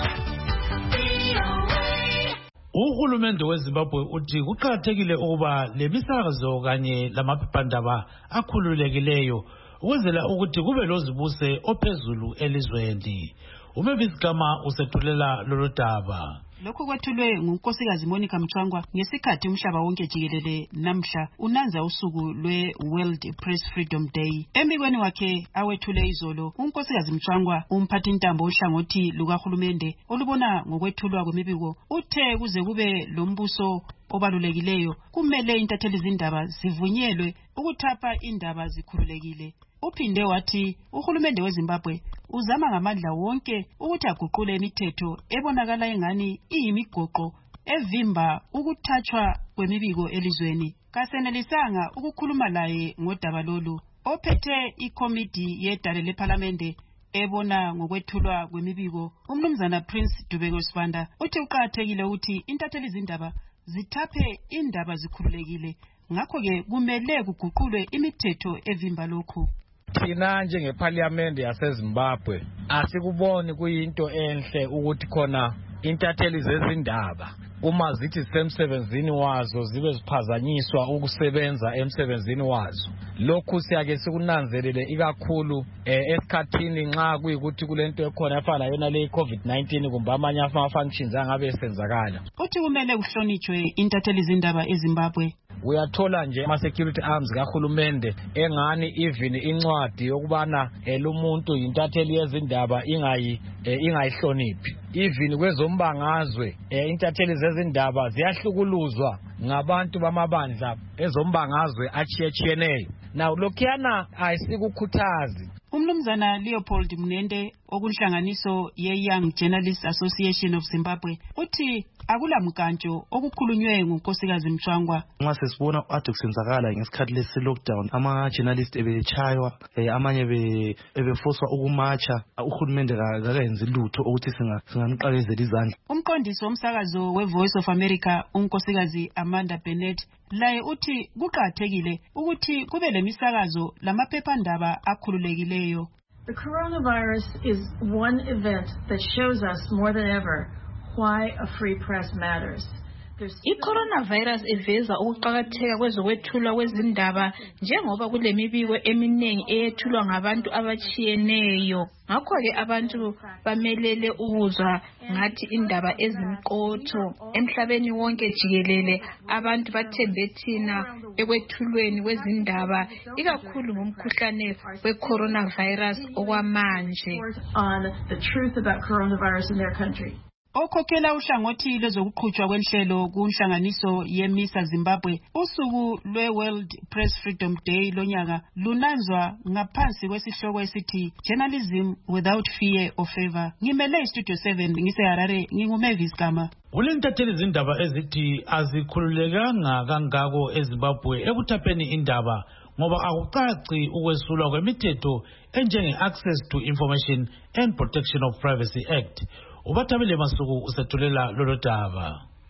V O A. Uhulumende weZimbabwe uthi kuqakathekile ukuba lemisakazo kanye lamaphephandaba akhululekileyo ukwenzela ukuthi kube lozibuse ophezulu elizweni. Umavis Gama usethulela lolu daba. Lokho kwethulwe ngunkosikazi Monica Mchangwa ngesikhathi umhlaba wonke jikelele namhla unanza usuku lwe World Press Freedom Day. Embikweni wakhe awethule izolo, unkosikazi Mchangwa umphathi intambo ohlangothi lukahulumende olubona ngokwethulwa kwemibiko uthe kuze kube lombuso obalulekileyo kumele intatheli zindaba zivunyelwe ukuthapha indaba zikhululekile. Uphinde wathi uhulumende weZimbabwe uzama ngamandla wonke ukuthi aguqule imithetho ebonakala engani iyimigoqo evimba ukuthathwa kwemibiko elizweni. Kasenelisanga ukukhuluma laye ngodaba lolu. Ophethe ikomiti yedale leParlamente ebona ngokwethulwa kwemibiko, umnumzana Prince Dubeko Sibanda uthi uqakathekile ukuthi intatheli zindaba zithaphe indaba zikhululekile. Ngakho-ke kumele kuguqulwe imithetho evimba lokhu. Thina njengeParliament yaseZimbabwe asikuboni kuyinto enhle ukuthi khona intatheli zezindaba uma zithi semsebenzini wazo zibe ziphazanyiswa ukusebenza emsebenzini wazo. Lokhu siyake sikunanzelele ikakhulu esikhathini nxa kuyikuthi kulento ekhona efana yona le COVID nineteen kumbe amanye ama functions angabe esenzakala. Uthi kumele kuhlonitshwe intatheli zindaba eZimbabwe. Uyathola nje ama security arms kahulumende engani even incwadi yokubana elumuntu intatheli yezindaba ingayi ingayihloniphi. Even kwezombangazwe intatheli zezindaba ziyahlukuluzwa ngabantu bamabandla ezombangazwe achiyechiyeneyo. Now lokhiyana ayisikukhuthazi. Umnumzana Leopold Mnende okunhlanganiso ye-Young Journalists Association of Zimbabwe uthi akula mkantsho okukhulunywe ngunkosikazi Mchangwa. Nxa sesibona ade kusenzakala ngesikhathi lesi lockdown ama journalists ebechaywa amanye ebefoswa ukumacha uhulumende akayenzi lutho ukuthi singaniqakezela izandla. Umqondisi womsakazo we-Voice of America unkosikazi Amanda Bennett laye uthi kuqakathekile ukuthi kube lemisakazo lamaphephandaba akhululekileyo. The coronavirus is one event that shows us more than ever why a free press matters. I-coronavirus iveza ukuqakatheka kwezokwethulwa kwezindaba njengoba kulemibiko eminingi eyethulwa ngabantu abachiyeneyo. Ngakho-ke abantu bamelele ukuzwa ngathi indaba ezimqotho. Emhlabeni wonke jikelele abantu bathembe thina ekwethulweni kwezindaba ikakhulu ngomkhuhlane we-coronavirus okwamanje. On the truth about coronavirus in their country. Okhokhela uhlangothi lwezokuqhutshwa kwenhlelo kunhlanganiso yeMISA Zimbabwe, usuku lwe-World Press Freedom Day lonyaka lunanzwa ngaphansi kwesihloko esithi Journalism Without Fear or Favor. Ngimele iStudio seven ngiseHarare, nginguMavis Gama. Kulentatheli zindaba ezithi azikhululekanga kangako eZimbabwe ekuthapheni indaba ngoba akucaci ukwesulwa kwemithetho enjenge-Access to Information and Protection of Privacy Act. Ubathabile Masuku usethulela lolu daba.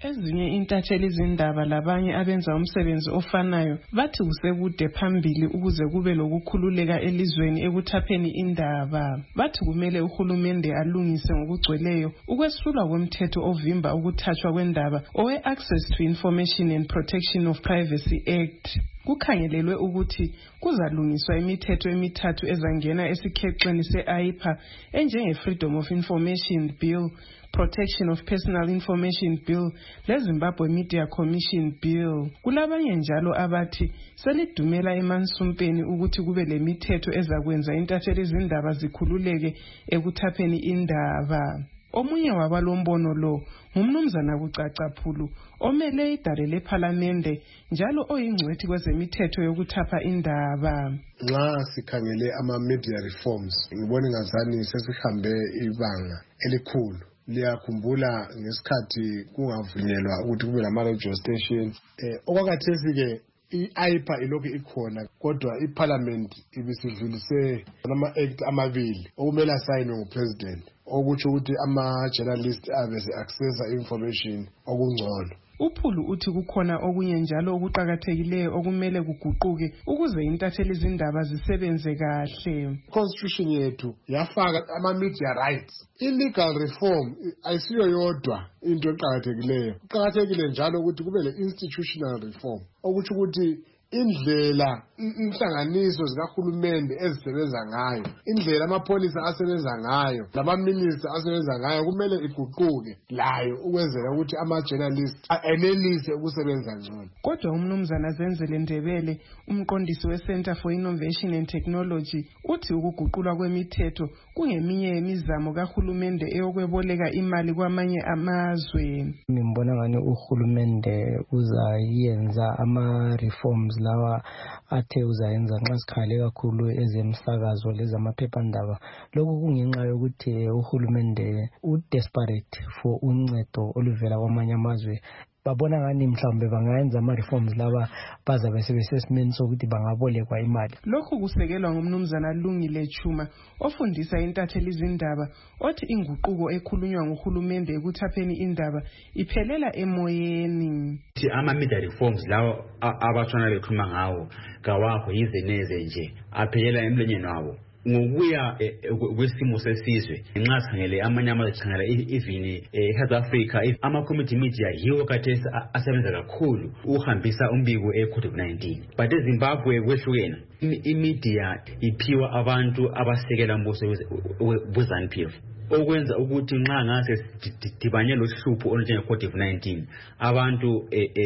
Ezinye intatheli izindaba labanye abenza umsebenzi ofanayo bathi kusekude phambili ukuze kube lokukhululeka elizweni ekuthapheni indaba. Bathi kumele uhulumende alungise ngokugcweleyo ukwesulwa kwemthetho ovimba ukuthathwa kwendaba owe Access to Information and Protection of Privacy Act. Kukhangelelwe ukuthi kuzalungiswa imithetho emithathu ezangena esikhexweni se-A I P A enjenge Freedom of Information Bill, Protection of Personal Information Bill, le Zimbabwe Media Commission Bill. Kulabanye njalo abathi selidumela emansumpeni ukuthi kube le mithetho ezakwenza intatheli izindaba zikhululeke ekuthapheni indaba. Omunye wabalombono lo ngumnumzana kucacaphulu omele idale lephalamende njalo oyingcwethi kwezemithetho yokuthapha indaba. Nxa sikhangele ama media reforms ngibona ngazani sesihambe ibanga elikhulu. Liyakhumbula ngesikhathi kungavunyelwa ukuthi kube lama radio station eh okwakhathesi ke i-A I P A ilokhu ikhona kodwa iparliament ibisidlulise ama act amabili okumele asayinwe ngupresident okuthi ukuthi ama journalist abese accessa information okungcono. Uphulu uthi kukhona okunye njalo okuqhakathekileyo okumele kuguquke ukuze intatheli izindaba zisebenze kahle. Constitution yethu yafaka ama media rights. Illegal reform ayisiyo yodwa into eqhakathekileyo. Kuqhakathekile njalo ukuthi kube le institutional reform okuthi ukuthi indlela inhlanganiso zikahulumende ezisebenza ngayo, indlela amapholisa asebenza ngayo, lama-minister asebenza ngayo kumele iguquke layo ukwenzela ukuthi ama-journalist enelise ukusebenza ngcono. Kodwa umnumzana Zenzele Ndebele, umqondisi we-Center for Innovation and Technology, uthi ukuguqulwa kwemithetho kungeminye yemizamo kahulumende eyokweboleka imali kwamanye amazwe. Ngimbona ngani uhulumende uzayenza ama-reforms lawa athe uzayenza nxa sikhale kakhulu ezemsakazo lezamaphephandaba. Lokhu kungenxa yokuthi uhulumende u-desperate for uncedo oluvela kwamanye amazwe. Babona ngani mhlawumbe bangayenza ama-reforms laba bazabe sebesesimeni sokuthi bangabolekwa imali. Lokhu kusekelwa ngumnumzana Lungile Chuma ofundisa intatheli izindaba othi inguquko ekhulunywa nguhulumende ekuthapheni indaba iphelela emoyeni. Ama-media reforms lawo abathwana bekhuluma ngawo kawakho yize neze nje aphelela emlonyeni wabo. Ngokuya kwesimo sesizwe nxa sikhangele amanye amazwe sikhangela even eSouth Africa ama-community media yiwo khathesi asebenza kakhulu ukuhambisa umbiko e-COVID nineteen. But eZimbabwe kwehlukene imedia iphiwa abantu abasekela umbuso weZANU P F okwenza ukuthi nxa ngase dibanye lo hlupho olunjenge COVID nineteen abantu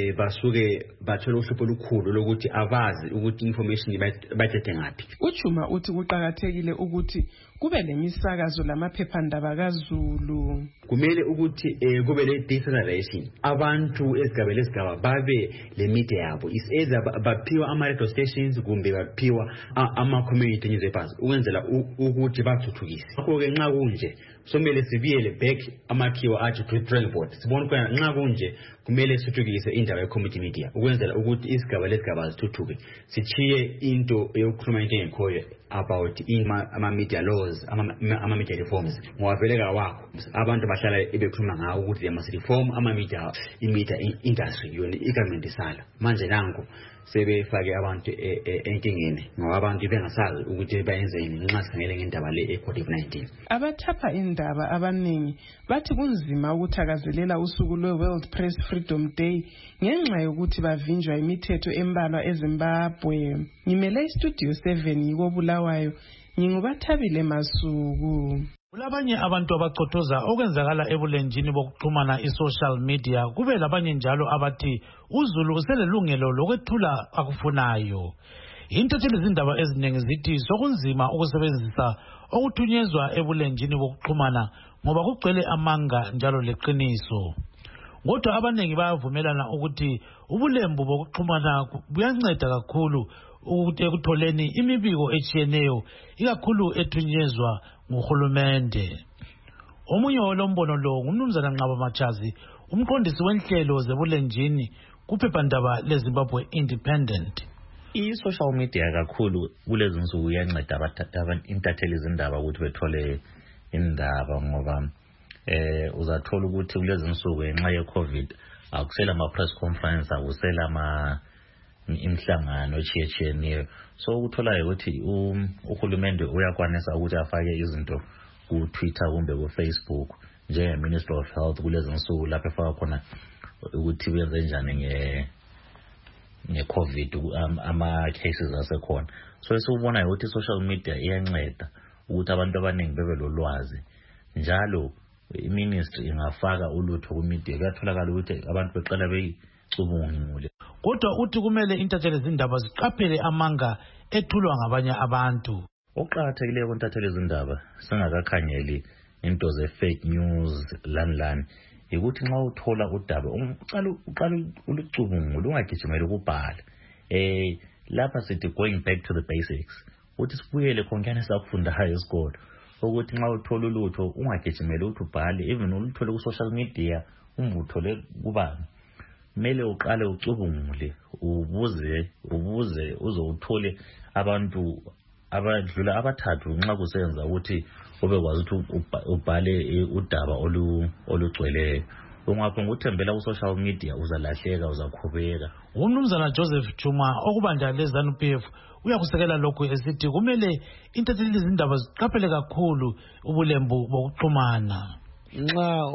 basuke bathola uhlupho olukhulu lokuthi abazi ukuthi information bayithethe ngaphi. Uchuma uthi kuqhakathekile ukuthi kube lemisakazo lamaphephandaba kaZulu. Kumele ukuthi kube le decentralization. Abantu ezigabeni ezigaba babe le media yabo. Is either baphiwa ama radio stations kumbe baphiwa ama community newspapers ukwenzela ukuthi bathuthukise. Ngakho ke nxa kunje somele sibiyele back amakhiwa athi to drawing board. Sibona ukuthi nxa kunje kumele sithuthukise indaba ye community media ukwenzela ukuthi isigaba lesigaba zithuthuke. Sichiye into yokukhuluma into engekhoyo about ama media laws, ama media reforms. Ngwaveleka wakho abantu bahlala ebekhuluma ngawo ukuthi they must reform ama media media industry yona igovernment sala. Manje nango sebefake abantu enkingeni ngoba abantu bengasazi ukuthi bayenzeni nxa sikhangele ngendaba le e-COVID nineteen. Abathapha indaba abaningi bathi kunzima ukuthakazelela usuku lwe-World Press Freedom Day ngenxa yokuthi bavinjwa imithetho embalwa eZimbabwe. Ngimele iStudio seven yiko Bulawayo, ngingubathabile Masuku. Kulabanye abantu abaqothoza okwenzakala ebulenjini bokuxhumana i-social media kube labanye njalo abathi uZulu uselelungelo lokwethula akufunayo. Intatheli izindaba eziningi zithi sokunzima ukusebenzisa okuthunyezwa ebulenjini bokuxhumana ngoba kugcwele amanga njalo leqiniso. Kodwa abaningi bayavumelana ukuthi ubulembu bokuxhumana buyanceda kakhulu ukuthi ekutholeni imibiko etshiyeneyo ikakhulu ethunyezwa nguhulumende. Omunye olombono lo ngumnumzana Nqaba Machazi, umqondisi wenhlelo zebulenjini kuphephandaba leZimbabwe Independent. I-social media kakhulu kulezi nsuku iyanceda abantu intatheli izindaba ukuthi bethole indaba ngoba eh uzathola ukuthi kulezi nsuku ngenxa ye-COVID akusela ama-press conference, akusela ama imhlangano echiyechiyeniyo. So utholayo ukuthi uhulumende uyakwanisa ukuthi afake izinto ku-Twitter kumbe ku-Facebook njenge-Minister of Health kulezi nsuku lapho efaka khona ukuthi benze njani nge nge-COVID ama-cases asekhona. So esikubonayo ukuthi i-social media iyanceda ukuthi abantu abaningi bebe lolwazi. Njalo i-ministry ingafaka ulutho ku-media kuyatholakala ukuthi abantu beqala beyicubungule. Kodwa uthi kumele intatheli zindaba ziqaphele amanga ethulwa ngabanye abantu. Okuqakathekileyo kuntatheli zindaba singakakhangeli into ze-fake news lani lani ukuthi nxa uthola udaba uqala uqala ulucubungule ungagijimeli ukubhala. Eh lapha sithi going back to the basics. Uthi sibuyele khonkane sakufundayo esikolo ukuthi nxa uthola ulutho ungagijimeli ukuthi ubhale, even uluthole ku social media umbuthole kubani. Mele uqale ucubungule ubuze ubuze uzothole abantu abadlula abathathu nxa kusenza ukuthi ubekwazi ukuthi ubhale udaba olu olugcweleyo. Ungaphanga uthembela ku social media uzalahleka uzakhubeka. Umnumzana Joseph Chuma okubanja lezanu P F uyakusekela lokho esithi kumele intatheli zindaba ziqaphele kakhulu ubulembu bokuxhumana. Nxa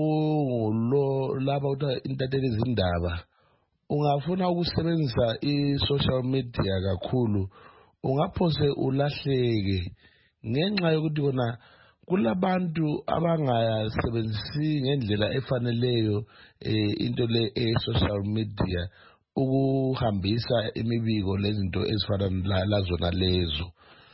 ulo laba uthi intatheli zindaba ungafuna ukusebenzisa i-social media kakhulu ungaphose ulahleke ngenxa yokuthi bona kulabantu abangasebenzisi ngendlela efaneleyo into le e-social media ukuhambisa imibiko lezinto ezifana lazona lezo.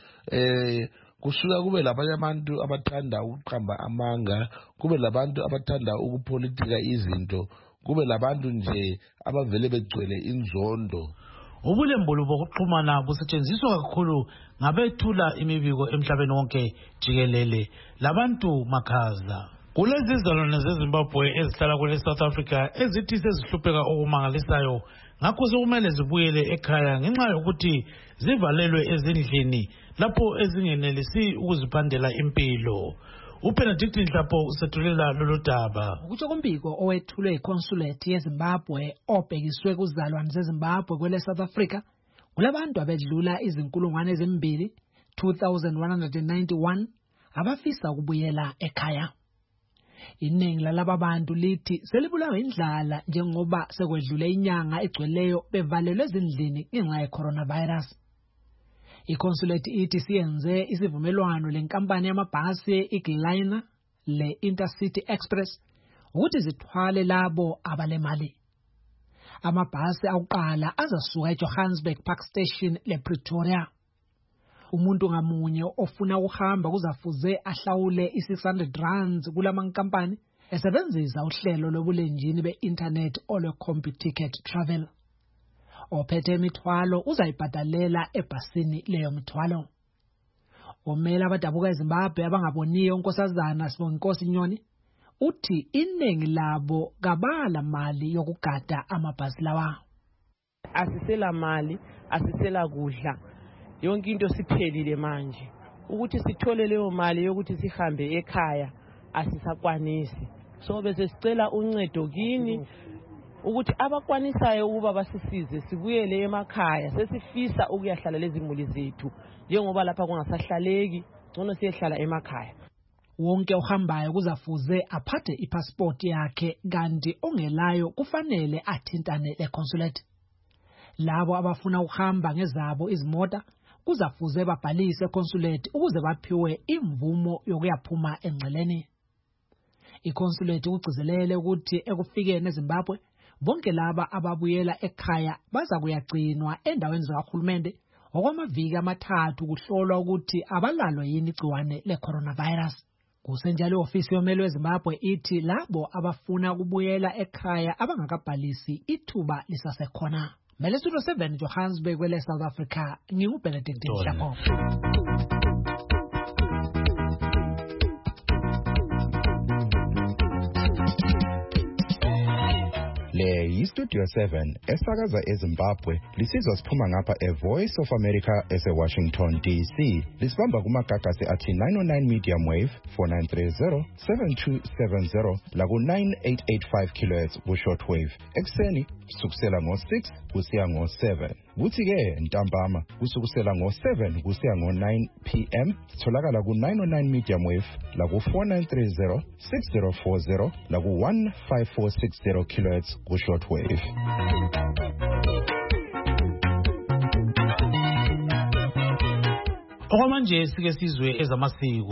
Eh kusuka kube labanye abantu abathanda ukuqamba amanga, kube labantu abathanda ukupolitika izinto, kube labantu nje abavele begcwele inzondo. Ubulembulu bokuxhumana busetshenziswa kakhulu ngabethula imibiko emhlabeni wonke jikelele labantu makhaza. Kulezi izalwane zeZimbabwe ezihlala kule South Africa ezithi sezihlupheka okumangalisayo ngakho sekumele zibuyele ekhaya ngenxa yokuthi zivalelwe ezindlini lapho ezingenelisi ukuziphandela impilo. uBenedict Nhlapo usethulela lolu daba. Ukutsho kombiko owethulwe iconsulate yeZimbabwe obhekiswe kuzalwane zeZimbabwe kwele South Africa kulabantu abedlula izinkulungwane ezimbili two thousand one hundred ninety-one abafisa ukubuyela ekhaya. Iningi lalaba bantu lithi selibulawa indlala njengoba sekwedlule inyanga egcweleyo bevalelwe ezindlini ngenxa ye-coronavirus. Iconsulate ithi siyenze isivumelwano lenkampani yamabhasi iGliner le Intercity Express ukuthi zithwale labo abalemali. Amabhasi akuqala azasuka eJohannesburg Park Station lePretoria. Umuntu ngamunye ofuna ukuhamba kuzafuze ahlawule i-six hundred rands kulama nkampani esebenzisa uhlelo lobulenjini be-internet olwe-CompuTicket Travel. Ophethe imithwalo uzayibhadalela ebhasini leyo mithwalo. Omela abadabuka eZimbabwe abangaboniyo unkosazana Sibonginkosi Nyoni uthi iningi labo kabala mali yokugada amabhasi lawa. Asisela mali, asisela kudla. Yonke into siphelile manje. Ukuthi sithole leyo mali yokuthi sihambe ekhaya asisakwanisi. So bese sicela uncedo kini ukuthi abakwanisayo ukuba basisize sibuyele emakhaya sesifisa ukuyahlala lezi imuli zethu njengoba lapha kungasahlaleki ngcono siyehlala emakhaya. Wonke ohambayo kuzafuze aphathe ipassport yakhe kanti ongelayo kufanele athintane leconsulate. Labo abafuna ukuhamba ngezabo izimota kuzafuze babhalise econsulate ukuze baphiwe imvumo yokuyaphuma engceleni. Iconsulate ugcizelele ukuthi ekufikeni eZimbabwe bonke laba ababuyela ekhaya baza kuyagcinwa endaweni zikahulumende okwamaviki amathathu kuhlolwa ukuthi abalalo yini igciwane le-coronavirus. Kusenjalo ofisi yomeli weZimbabwe ithi labo abafuna ukubuyela ekhaya abangakabhalisi ithuba lisasekhona. Melestudio seven Johannesburg kwele South Africa nginguBenedict Nhlapo. Le iStudio seven esakaza eZimbabwe lisizwa siphuma ngapha eVoice of America eseWashington D C. Lisibamba kumagagasi athi nine oh nine medium wave four nine three zero seven two seven zero laku nine eight eight five kilohertz ku shortwave. Ekseni sukusela ngo six kusiya ngo seven. Kuthi ke ntambama kusukusela ngo seven kusiya ngo nine p m sitholakala ku nine oh nine medium wave laku four nine three zero six zero four zero laku one five four six zero kilohertz ku shortwave. Okwamanje sike sizwe ezamasiko.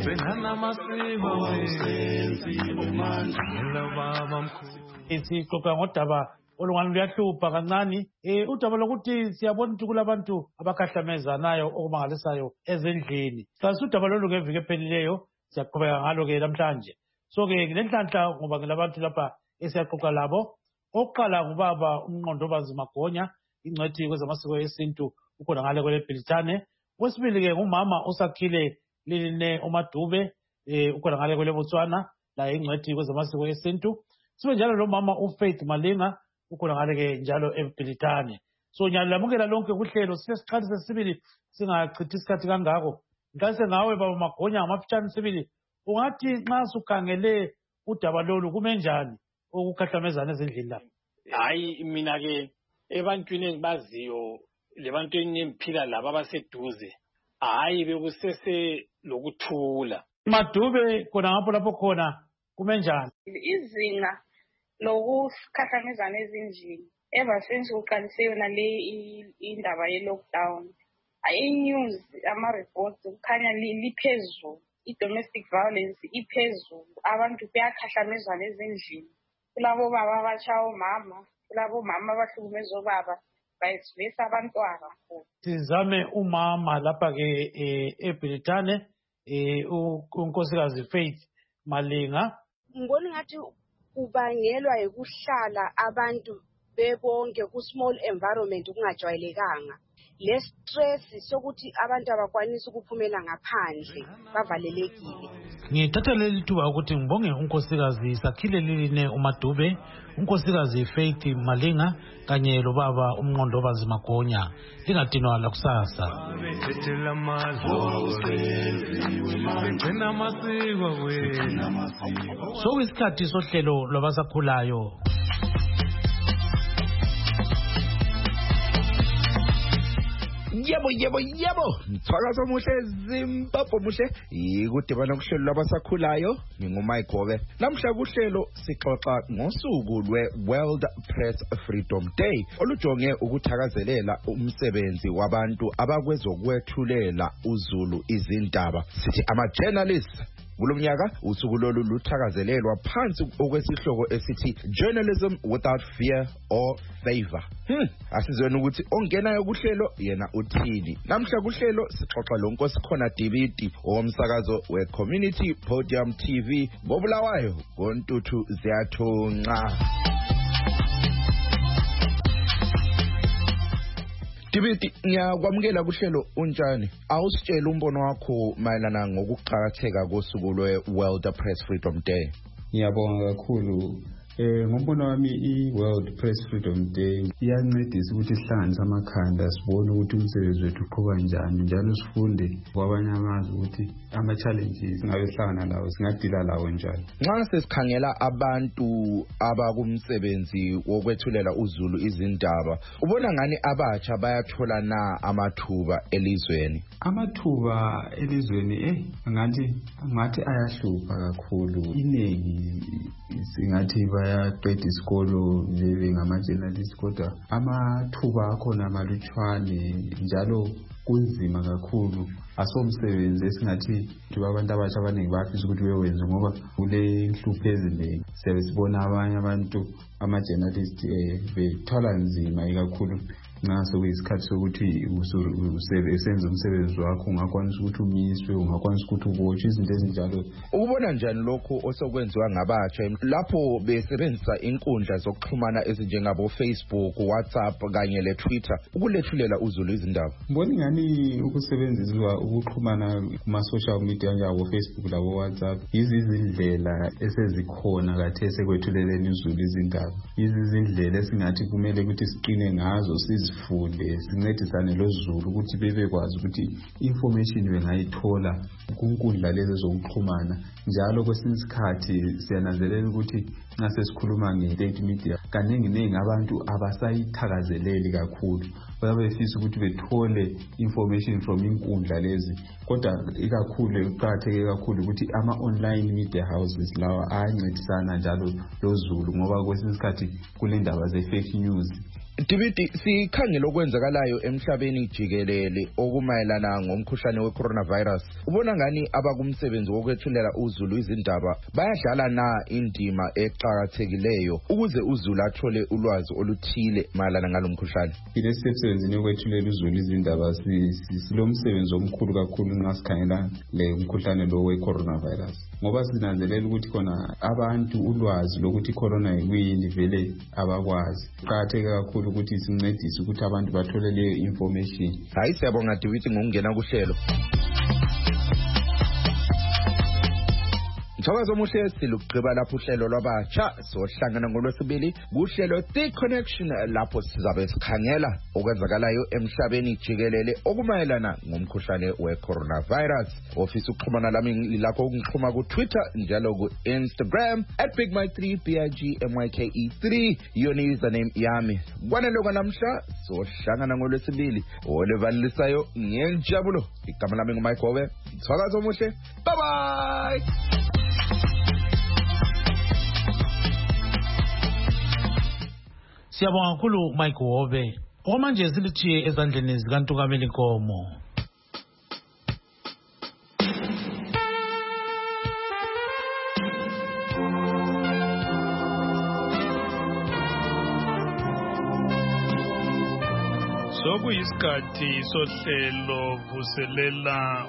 Isixoxa ngodaba olungani luyahlupha kancane eh udaba lokuthi siyabona ukuthi kulabantu abakhahlamezanayo okumangalisayo ezindlini. Sasi udaba lolu ngeviki ephelileyo siyaqhubeka ngalo ke namhlanje. So ke ngenhlanhla ngoba ngelabantu lapha esiyaqoqa labo. Oqala ngubaba uMnqondobazi Magonya ingcwethi kwezamasiko esintu ukhona ngale kwele Britane. Wesibili ke ngumama usakhile Liline uMadube eh ukhona ngale kwele Botswana la ingcwethi kwezamasiko esintu. Sibe njalo lo mama uFaith Malinga ukhona ngale ke njalo eBritane. So nyalamukela lonke kuhlelo sesiqali sesibili singachithi isikhathi kangako. Ngase ngawe baba Magonya ngamafitshane sibili ungathi nxa sukhangele udaba lolu kumenjani ukukhahlamezana ezindlini lapha. Hayi mina ke ebantwini engibaziyo lebantwini emphila laba abaseduze hayi bekusese lokuthula. Madube kona ngapho lapho khona kumenjani? Izinga lokukhahlamezana ezindlini ever since uqalise yona le indaba ye lockdown i-news ama-reports kukhanya liphezulu, i-domestic violence iphezulu, abantu bayakhahlamezana ezindlini. Kulabo baba abashaya omama, kulabo mama abahlukumeza obaba bayisivisa abantwana. Sizame umama lapha ke eBritane unkosikazi Faith Malinga. Ngibona ngathi kubangelwa ukuhlala abantu bebonke ku small environment kungajwayelekanga. Le stress sokuthi abantu abakwanisa ukuphumela ngaphandle bavalelekile. Ngithatha leli thuba ukuthi ngibonge unkosikazi Sakhile Liline uMadube, unkosikazi Faith Malinga kanye lo baba uMnqondobazi Magonya. Lingadinwa la kusasa. So isikhathi sohlelo lwabasakhulayo. Yebo yebo yebo mthakazo omuhle Zimbabwe muhle ikudibana kuhlelo labasakhulayo nginguMayigobe. Namhla kuhlelo sixoxa ngosuku lwe-World Press Freedom Day olujonge ukuthakazelela umsebenzi wabantu abakwezokwethulela uzulu izindaba sithi ama-journalists. Kulomnyaka usuku lolu luthakazelelwa phansi okwesihloko esithi Journalism Without Fear or Favor. Hmm, asizweni ukuthi ongenayo kuhlelo yena uthini. Namhla kuhlelo sixoxa lo Nkosikhona Dibidi owomsakazo we-Community Podium T V ngobulawayo ngoNtuthu Ziyathunqa. Dibidi ngiyakwamukela kuhlelo unjani? Awusitshela umbono wakho mayelana ngokuqhakatheka kosuku lwe-World Press Freedom Day. Ngiyabonga kakhulu. Eh ngombono wami i-World Press Freedom Day iyancedisa ukuthi sihlanganise amakhanda sibone ukuthi umsebenzi wethu uqhuba njani njalo sifunde kwabanye amazwe ukuthi ama challenges ngabe sihlangana lawo singadila lawo njani. Nxa sesikhangela abantu abakumsebenzi wokwethulela uzulu izindaba ubona ngani abatsha bayathola na amathuba elizweni? Amathuba elizweni eh ngathi ngathi ayahlupha kakhulu. Inengi singathi bayaqeda isikolo nje ngama-journalist kodwa amathuba akhona amalutshwane njalo kunzima kakhulu. Asomsebenzi esingathi abantu abasha abaningi bafisa ukuthi bewenze ngoba kule nhlupho eziningi. Siyabe sibona abanye abantu ama-journalist bethola nzima ikakhulu ngaso kuyisikhathi sokuthi usenze umsebenzi wakho ungakwanisa ukuthi umiswe ungakwanisa ukuthi ubotshwe izinto ezinjalo. Ukubona njani lokho osokwenziwa ngabatsha lapho besebenzisa inkundla zokuxhumana ezinjengabo Facebook, WhatsApp kanye le Twitter ukulethulela uzulu izindaba? Ngibona ingani ukusebenziswa ukuxhumana kuma social media njengabo Facebook labo WhatsApp izizindlela esezikhona kathese kwethuleleni uzulu izindaba. Izizindlela esingathi kumele ukuthi siqine ngazo sizifunde sincedisane lozulu ukuthi bebekwazi ukuthi information bengayithola kunkundla lezi zokuxhumana. Njalo kwesinye isikhathi siyananzelela ukuthi nase sikhuluma nge-state media kaningi ningi abantu abasayithakazeleli kakhulu bayabefisa ukuthi bethole information from inkundla lezi, kodwa ikakhulu kuqakatheke kakhulu ukuthi ama-online media houses lawa ayancedisana njalo lozulu ngoba kwesinye isikhathi kulendaba ze-fake news. Tibiti sikhangela okwenzakalayo emhlabeni jikelele okumayelana ngomkhuhlane we-coronavirus. Ubona ngani abakumsebenzi wokwethulela uzulu izindaba bayadlala na indima eqhakathekileyo ukuze uzulu athole ulwazi oluthile mayelana ngalomkhuhlane? Ilesisebenzini yokwethulela uzulu izindaba silomsebenzi omkhulu kakhulu nxa sikhangela le umkhuhlane lo we-coronavirus. Ngoba sinanzelela ukuthi khona abantu ulwazi lokuthi corona yini vele abakwazi. Kuqakatheke kakhulu ukuthi sincedise ukuthi abantu bathole leyo information. Hayi siyabonga Tibiti ngokungena kuhlelo. Mthakazo omuhle silugqiba lapho uhlelo lwabatsha sohlangana ngolwesibili kuhlelo The Connection lapho sizabe sikhangela okwenzakalayo emhlabeni jikelele okumayelana ngomkhuhlane we-coronavirus. Ofisa ukuxhumana lami lilakho ukungixhuma ku Twitter njalo ku Instagram at big my three b i g m y k e three yona username yami. Kwanele kwanamhla sohlangana ngolwesibili olevalisayo ngenjabulo. Igama lami nguMike Hobe. Mthakazo omuhle. Bye bye. Siyabonga kakhulu Mike Hobe. Okwamanje silithiye ezandleni zikaNtukameli Nkomo. Sokuyisikhathi sohlelo vuselela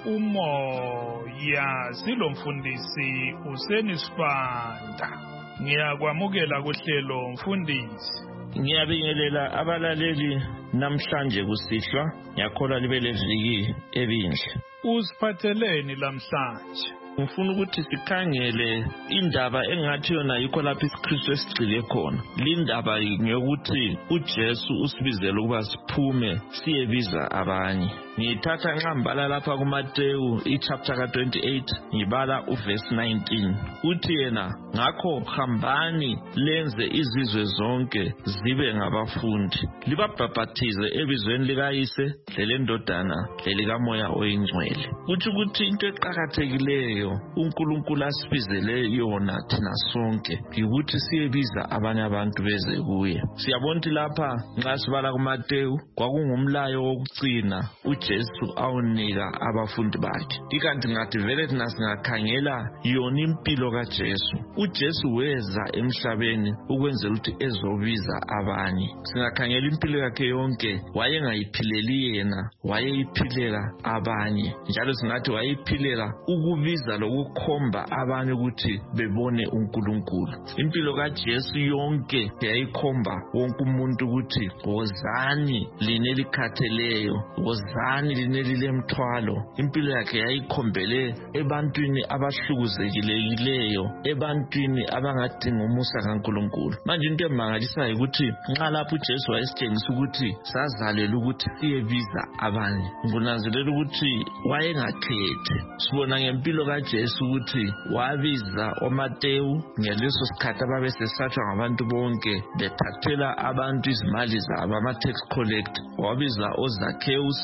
umoya silomfundisi Useni Sibanda. Ngiyakwamukela kuhlelo mfundisi. Ngiyabingelela abalaleli namhlanje kusihlwa yakhola libe leviki ebinhle. Usiphatheleni lamhlanje? Ngifuna ukuthi sikhangele indaba engathi yona yikho lapho isikristu esigcile khona. Lindaba ngeyokuthi uJesu usibizela ukuba siphume siyebiza abanye. Ngithatha ngihambala lapha kuMateyu ichapter ka twenty-eight ngibala uverse nineteen. Uthi yena ngakho hambani lenze izizwe zonke zibe ngabafundi. Libabhaphathize ebizweni likayise lelendodana lelikamoya oyingcwele. Uthi ukuthi into eqhakathekileyo uNkulunkulu asibizele yona thina sonke ukuthi siyebiza abanye abantu beze kuye. Siyabona ukuthi lapha nxa sibala kuMateyu kwakungumlayo wokugcina uJesu awunika abafundi bakhe. Ikanti ngathi vele thina singakhangela yona impilo kaJesu. uJesu weza emhlabeni ukwenzela ukuthi ezobiza abanye. Singakhangela impilo yakhe yonke wayengayiphileli yena, wayeyiphilela abanye. Njalo singathi wayeyiphilela ukubiza lokukhomba abanye ukuthi bebone uNkulunkulu. Impilo kaJesu yonke yayikhomba wonke umuntu ukuthi wozani linelikhatheleyo, wozani linelilemthwalo. Impilo yakhe yayikhombele ebantwini abahlukuzekileyo, ebantwini abangadinga umusa kaNkulunkulu. Manje into emangalisayo ukuthi nxa lapho uJesu wayesitshengisa ukuthi sazalela ukuthi siyebiza abanye, ngunanzelela ukuthi wayengakhethi. Sibona ngempilo kaJesu ukuthi wabiza oMateyu ngeleso sikhathi ababe sesatshwa ngabantu bonke bethathela abantu izimali zabo ama-tax collect. Wabiza oZakheus,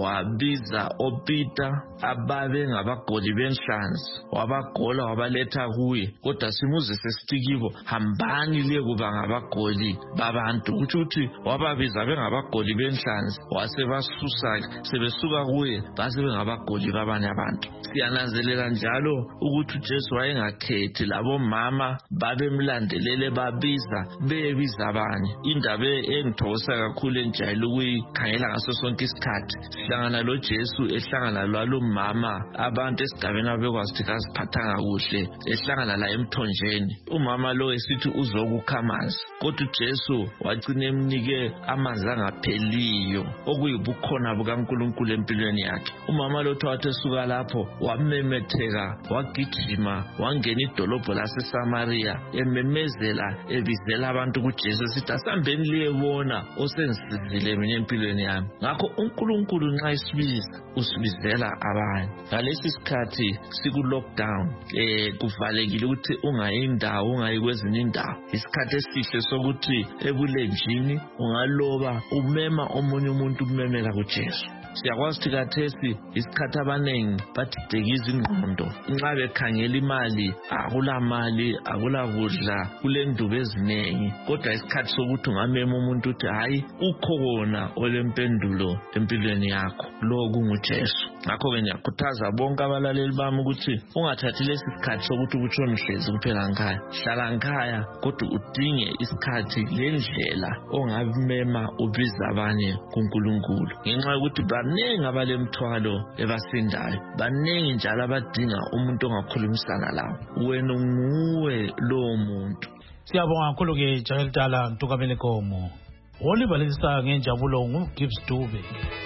wabiza oPeter ababe ngabagoli benhlanzi, wabagola wabaletha kuye. Kodwa simuzise sithi kibo, hambani liye kuba ngabagoli babantu. Kuthi uthi wababiza bengabagoli benhlanzi, wasebasusa sebesuka kuye base bengabagoli babanye abantu. Siyananzelela njalo ukuthi uJesu wayengakhethi labo mama babemlandelele babiza bebiza abanye. Indaba engithokoza kakhulu enjayelo ukuyikhangela ngaso sonke isikhathi, sihlangana lo Jesu ehlangana lalo mama abantu esigabeni abekwazi ukuthi kasiphathanga kuhle, ehlangana la emthonjeni. Umama lo esithi uzokukha amanzi, kodwa uJesu wagcina emnike amanzi angapheliyo okuyibukhona bukaNkulunkulu empilweni yakhe. Umama lo wathi esuka lapho wamemetheka, wagijima, wangena idolobho laseSamaria ememezela ebizela abantu kuJesu esithi asambeni liyebona osenzisizile mina empilweni yami. Ngakho uNkulunkulu nxa isibiza usibizela abanye. Ngalesi sikhathi siku lockdown eh kuvalekile ukuthi ungayindawo ungayi kwezinye indawo. Isikhathi esihle sokuthi ebulenjini ungaloba umema omunye umuntu umemela kuJesu. Siyakwazi ukuthi kathesi isikhathi abanengi badidekisa ingqondo. Nxa bekhangela imali, akula mali, akula kudla, kulendubo ezinengi. Kodwa isikhathi sokuthi ungamema umuntu uthi hayi ukho kona olempendulo empilweni yakho, lo kunguJesu. Ngakho ke ngiyakhuthaza bonke abalaleli bami ukuthi ungathathi lesi sikhathi sokuthi utshone uhlezi kuphela ngikhaya. Hlala ngikhaya kodwa udinge isikhathi lendlela ongabimema ubiza abanye kuNkulunkulu. Ngenxa yokuthi baningi abalemthwalo ebasindayo, baningi njalo abadinga umuntu ongakhulumisana lawo. Wena nguwe lo muntu. Siyabonga kakhulu ke Jayel Dala Ntukamele Komo. Olibalisa ngenjabulo nguGibbs Dube.